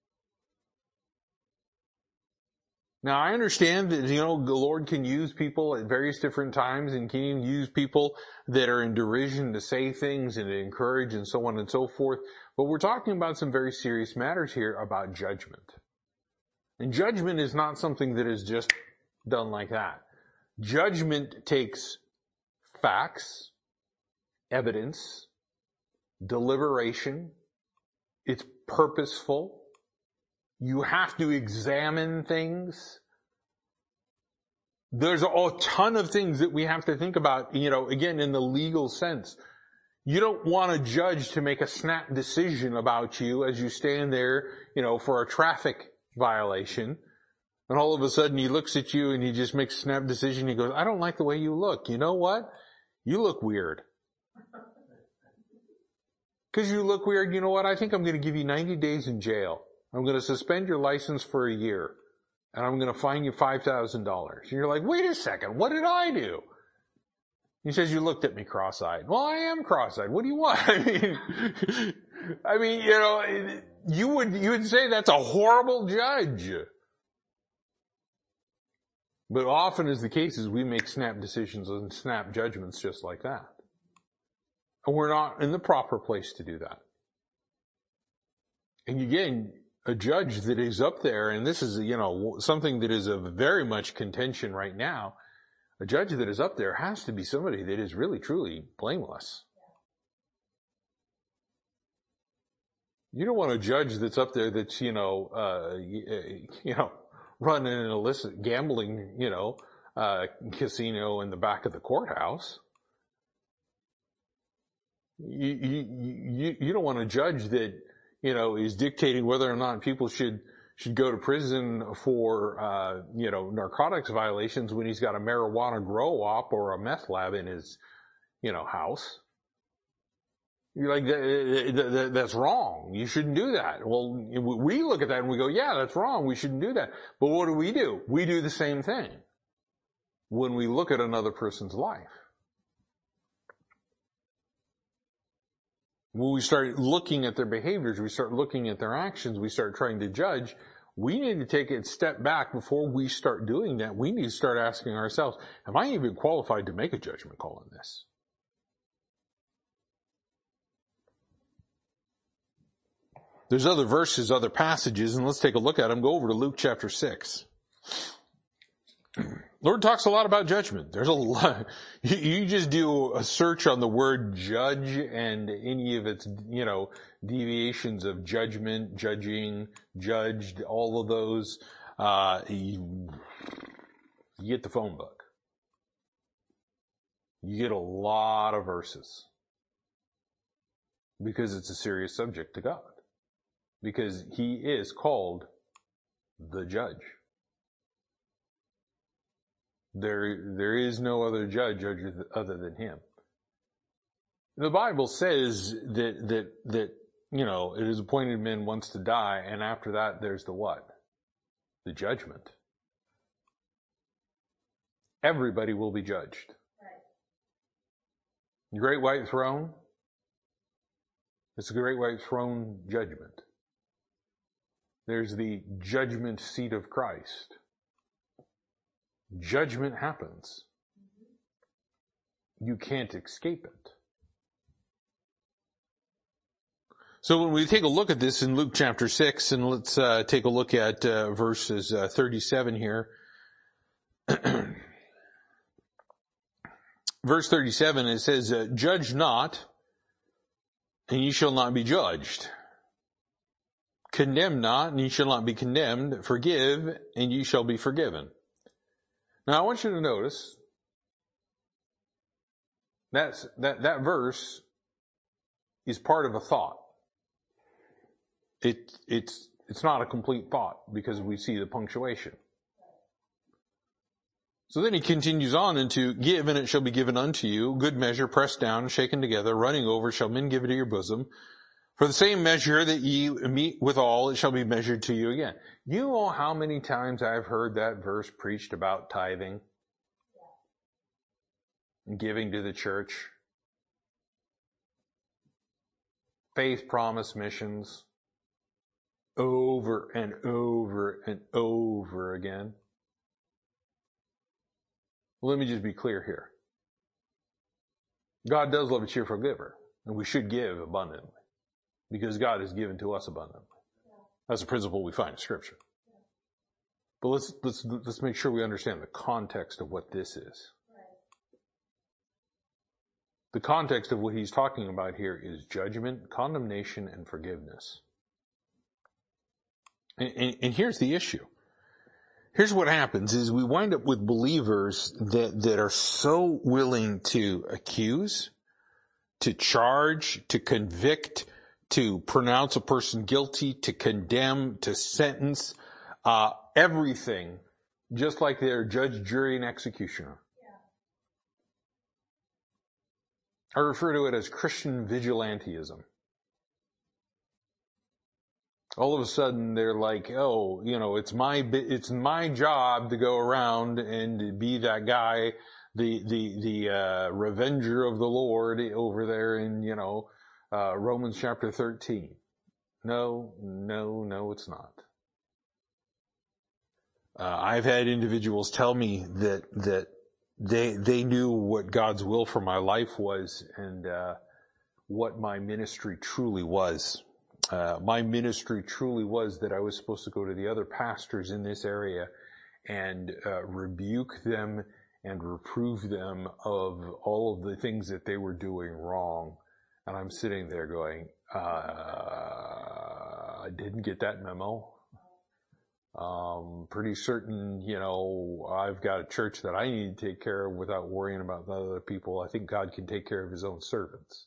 Now, I understand that, you know, the Lord can use people at various different times and can even use people that are in derision to say things and to encourage and so on and so forth. But we're talking about some very serious matters here about judgment. And judgment is not something that is just done like that. Judgment takes facts, evidence, deliberation. It's purposeful. You have to examine things. There's a ton of things that we have to think about, you know, again, in the legal sense. You don't want a judge to make a snap decision about you as you stand there, you know, for a traffic violation. And all of a sudden he looks at you and he just makes a snap decision. He goes, I don't like the way you look. You know what? You look weird. Because you look weird, you know what? I think I'm going to give you ninety days in jail. I'm going to suspend your license for a year. And I'm going to fine you five thousand dollars. And you're like, wait a second, what did I do? He says, you looked at me cross-eyed. Well, I am cross-eyed. What do you want? I mean, I mean, you know, you would, you would say that's a horrible judge. But often as the case is, we make snap decisions and snap judgments just like that. And we're not in the proper place to do that. And again, a judge that is up there, and this is, you know, something that is of very much contention right now, a judge that is up there has to be somebody that is really, truly blameless. You don't want a judge that's up there that's, you know, uh, you know, running an illicit gambling, you know, uh, casino in the back of the courthouse. You, you, you, you don't want a judge that, you know, is dictating whether or not people should, should go to prison for, uh, you know, narcotics violations when he's got a marijuana grow op or a meth lab in his, you know, house. You're like, that, that, that's wrong. You shouldn't do that. Well, we look at that and we go, yeah, that's wrong. We shouldn't do that. But what do we do? We do the same thing when we look at another person's life. When we start looking at their behaviors, we start looking at their actions, we start trying to judge, we need to take a step back before we start doing that. We need to start asking ourselves, am I even qualified to make a judgment call on this? There's other verses, other passages, and let's take a look at them. Go over to Luke chapter six. Lord talks a lot about judgment. There's a lot. You just do a search on the word judge and any of its, you know, deviations of judgment, judging, judged, all of those. Uh, you, you get the phone book. You get a lot of verses because it's a serious subject to God. Because he is called the judge. There, there is no other judge other than him. The Bible says that, that, that, you know, it is appointed men once to die, and after that there's the what? The judgment. everybody will be judged. The great white throne, it's the great white throne judgment. There's the judgment seat of Christ. Judgment happens. You can't escape it. So when we take a look at this in Luke chapter six, and let's uh, take a look at uh, verses uh, thirty-seven here. Verse thirty-seven, it says, uh, judge not, and ye shall not be judged. Condemn not, and ye shall not be condemned. Forgive, and ye shall be forgiven. Now I want you to notice that's, that, that verse is part of a thought. It, it's, it's not a complete thought because we see the punctuation. So then he continues on into, give and it shall be given unto you, good measure, pressed down, shaken together, running over, shall men give it to your bosom. For the same measure that ye meet withal, it shall be measured to you again. You know how many times I've heard that verse preached about tithing and giving to the church? Faith, promise, missions. Over and over and over again. Let me just be clear here. God does love a cheerful giver, and we should give abundantly because God has given to us abundantly. That's a principle we find in Scripture. But let's let's let's make sure we understand the context of what this is. The context of what he's talking about here is judgment, condemnation, and forgiveness. And, and, and here's the issue. Here's what happens is we wind up with believers that, that are so willing to accuse, to charge, to convict, to pronounce a person guilty, to condemn, to sentence, uh, everything, just like they're judge, jury, and executioner. I refer to it as Christian vigilantism. All of a sudden they're like, oh, you know, it's my, it's my job to go around and be that guy, the, the, the, uh, revenger of the Lord over there in, you know, uh, Romans chapter thirteen. No, no, no, it's not. Uh, I've had individuals tell me that, that they, they knew what God's will for my life was and, uh, what my ministry truly was. Uh, my ministry truly was that I was supposed to go to the other pastors in this area and uh, rebuke them and reprove them of all of the things that they were doing wrong. And I'm sitting there going, uh, I didn't get that memo. Um, pretty certain, you know, I've got a church that I need to take care of without worrying about the other people. I think God can take care of his own servants.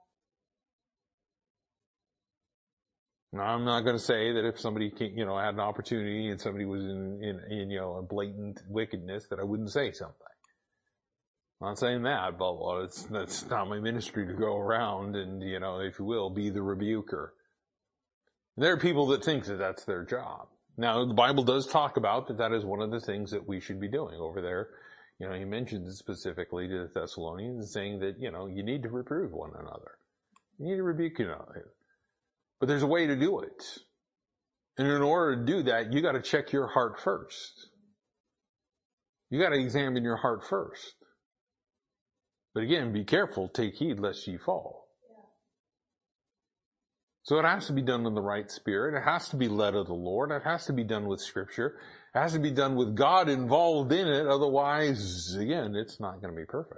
Now, I'm not going to say that if somebody, came, you know, had an opportunity and somebody was in, in, in, you know, a blatant wickedness that I wouldn't say something. I'm not saying that, but well, it's, that's not my ministry to go around and, you know, if you will, be the rebuker. And there are people that think that that's their job. Now, the Bible does talk about that that is one of the things that we should be doing over there. You know, he mentions it specifically to the Thessalonians, saying that, you know, you need to reprove one another. You need to rebuke one another. But there's a way to do it. And in order to do that, you got to check your heart first. You got to examine your heart first. But again, be careful, take heed lest ye fall. So it has to be done in the right spirit. It has to be led of the Lord. It has to be done with Scripture. It has to be done with God involved in it. Otherwise, again, it's not going to be perfect.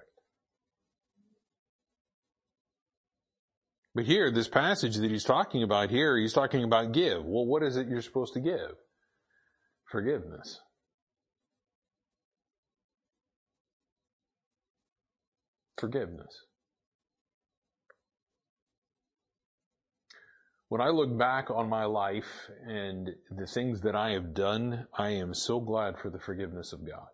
But here, this passage that he's talking about here, he's talking about give. Well, what is it you're supposed to give? Forgiveness. Forgiveness. When I look back on my life and the things that I have done, I am so glad for the forgiveness of God.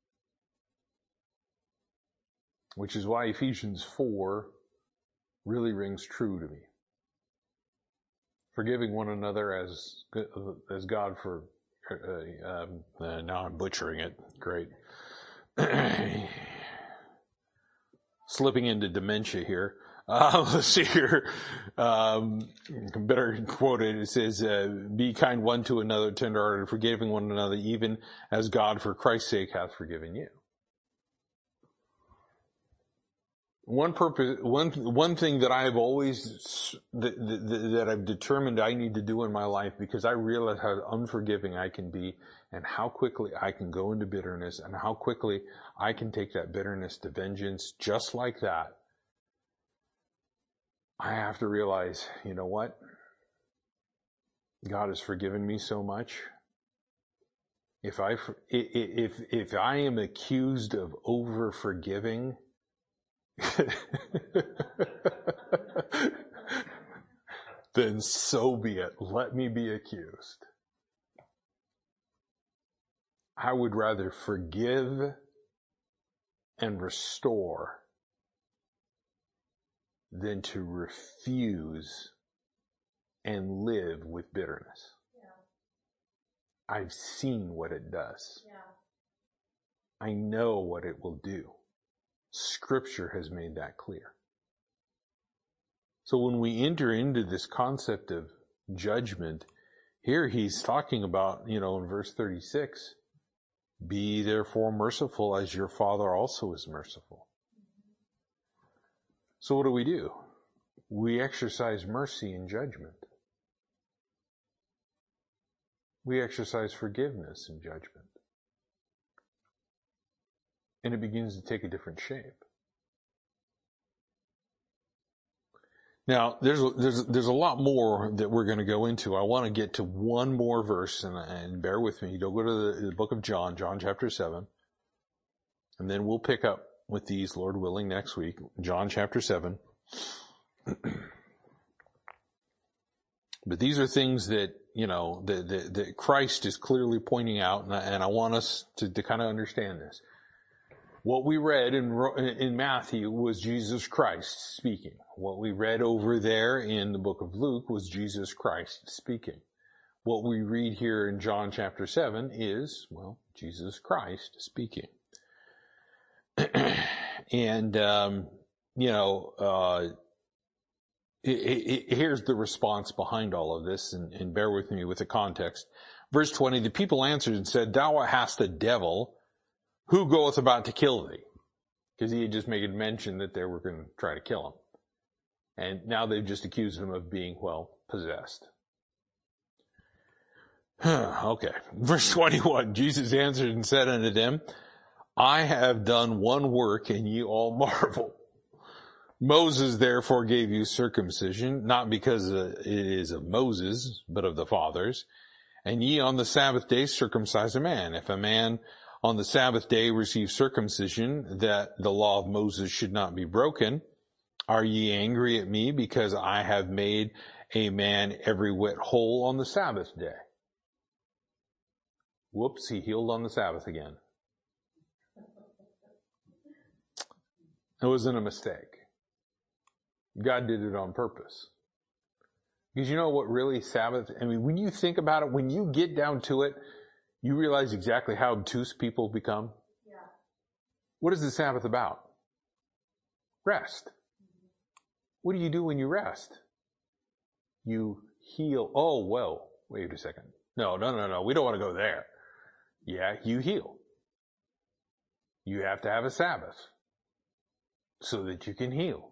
Which is why Ephesians four really rings true to me. Forgiving one another as as God for uh, um, uh, now I'm butchering it. Great. slipping into dementia here. Uh, let's see here. Um, better quote it. It says, uh, be kind one to another, tenderhearted, forgiving one another, even as God for Christ's sake hath forgiven you. One purpose, one, one thing that I've always, that, that, that I've determined I need to do in my life, because I realize how unforgiving I can be and how quickly I can go into bitterness and how quickly I can take that bitterness to vengeance just like that. I have to realize, you know what? God has forgiven me so much. If I, if, if I am accused of over forgiving, then so be it. Let me be accused. I would rather forgive and restore than to refuse and live with bitterness. Yeah. I've seen what it does. Yeah. I know what it will do. Scripture has made that clear. So when we enter into this concept of judgment, here he's talking about, you know, in verse thirty-six, be therefore merciful as your Father also is merciful. So what do we do? We exercise mercy in judgment. We exercise forgiveness in judgment. And it begins to take a different shape. Now, there's a, there's there's a lot more that we're going to go into. I want to get to one more verse, and, and bear with me. Don't go to the, the book of John, John chapter seven, and then we'll pick up with these, Lord willing, next week. John chapter seven. But these are things that, you know, that, that, that Christ is clearly pointing out, and I, and I want us to, to kind of understand this. What we read in, in Matthew was Jesus Christ speaking. What we read over there in the book of Luke was Jesus Christ speaking. What we read here in John chapter seven is, well, Jesus Christ speaking. And, um, you know, uh, it, it, here's the response behind all of this, and, and bear with me with the context. Verse twenty, the people answered and said, thou hast a devil. Who goeth about to kill thee? Because he had just made mention that they were going to try to kill him. And now they've just accused him of being, well, possessed. Okay. Verse twenty-one, Jesus answered and said unto them, I have done one work, and ye all marvel. Moses therefore gave you circumcision, not because it is of Moses, but of the fathers. And ye on the Sabbath day circumcise a man. If a man on the Sabbath day receive circumcision, that the law of Moses should not be broken, are ye angry at me because I have made a man every whit whole on the Sabbath day? Whoops, he healed on the Sabbath again. It wasn't a mistake. God did it on purpose. Because you know what really Sabbath, I mean, when you think about it, when you get down to it, you realize exactly how obtuse people become? Yeah. What is the Sabbath about? Rest. Mm-hmm. What do you do when you rest? You heal. Oh, well, wait a second. No, no, no, no. We don't want to go there. Yeah, you heal. You have to have a Sabbath so that you can heal.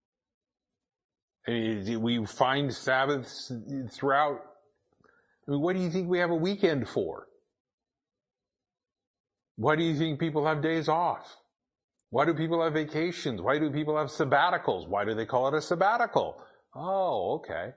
And we find Sabbaths throughout. I mean, what do you think we have a weekend for? Why do you think people have days off? Why do people have vacations? Why do people have sabbaticals? Why do they call it a sabbatical? Oh, okay.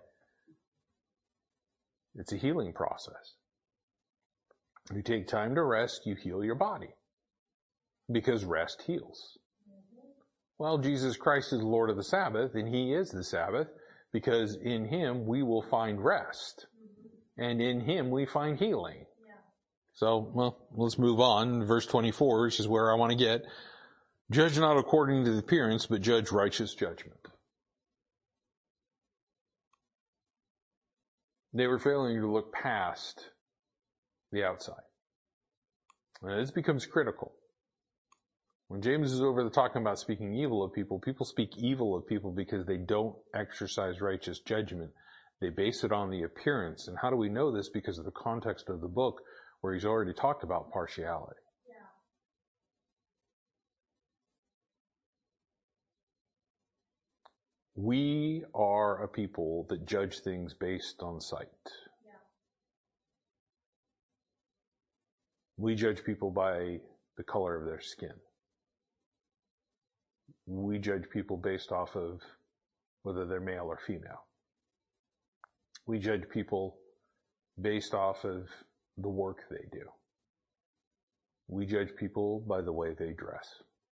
It's a healing process. You take time to rest, you heal your body. Because rest heals. Well, Jesus Christ is Lord of the Sabbath, and He is the Sabbath, because in Him we will find rest. And in Him we find healing. So, well, let's move on. Verse twenty-four, which is where I want to get. Judge not according to the appearance, but judge righteous judgment. They were failing to look past the outside. Now, this becomes critical. When James is over there talking about speaking evil of people, people speak evil of people because they don't exercise righteous judgment. They base it on the appearance. And how do we know this? Because of the context of the book where he's already talked about partiality. Yeah. We are a people that judge things based on sight. Yeah. We judge people by the color of their skin. We judge people based off of whether they're male or female. We judge people based off of the work they do. We judge people by the way they dress.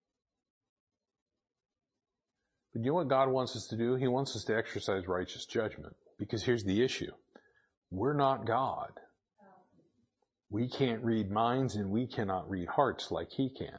But you know what God wants us to do? He wants us to exercise righteous judgment. Because here's the issue. We're not God. We can't read minds and we cannot read hearts like He can.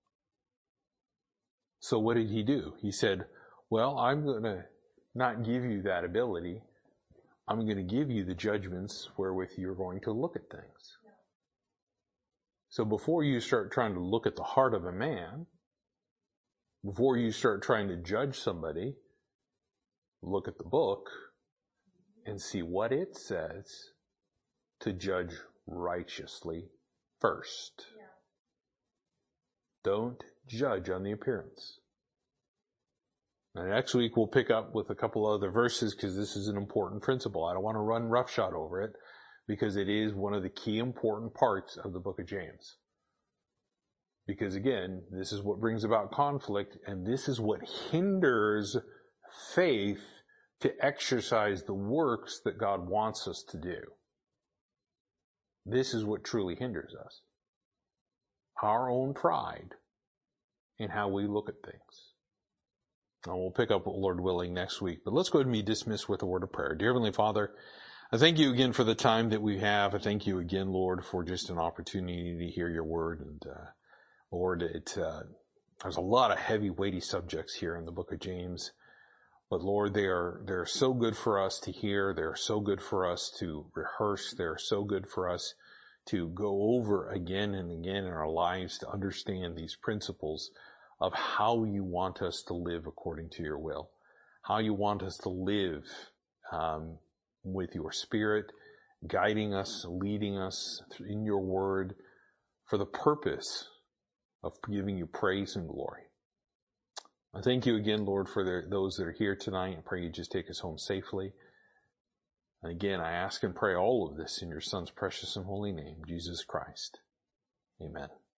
So what did He do? He said, well, I'm going to not give you that ability. I'm going to give you the judgments wherewith you're going to look at things. Yeah. So before you start trying to look at the heart of a man, before you start trying to judge somebody, look at the book and see what it says to judge righteously first. Yeah. Don't judge on the appearance. Now, next week we'll pick up with a couple other verses because this is an important principle. I don't want to run roughshod over it because it is one of the key important parts of the book of James. Because again, this is what brings about conflict and this is what hinders faith to exercise the works that God wants us to do. This is what truly hinders us. Our own pride in how we look at things. And we'll pick up, Lord willing, next week. But let's go ahead and be dismissed with a word of prayer. Dear Heavenly Father, I thank you again for the time that we have. I thank you again, Lord, for just an opportunity to hear your word. And uh, Lord, it uh, there's a lot of heavy, weighty subjects here in the book of James. But Lord, they are they're so good for us to hear. They're so good for us to rehearse. They're so good for us to go over again and again in our lives to understand these principles of how you want us to live according to your will, how you want us to live um, with your Spirit, guiding us, leading us in your word for the purpose of giving you praise and glory. I thank you again, Lord, for the, those that are here tonight. I pray you just take us home safely. And again, I ask and pray all of this in your Son's precious and holy name, Jesus Christ. Amen.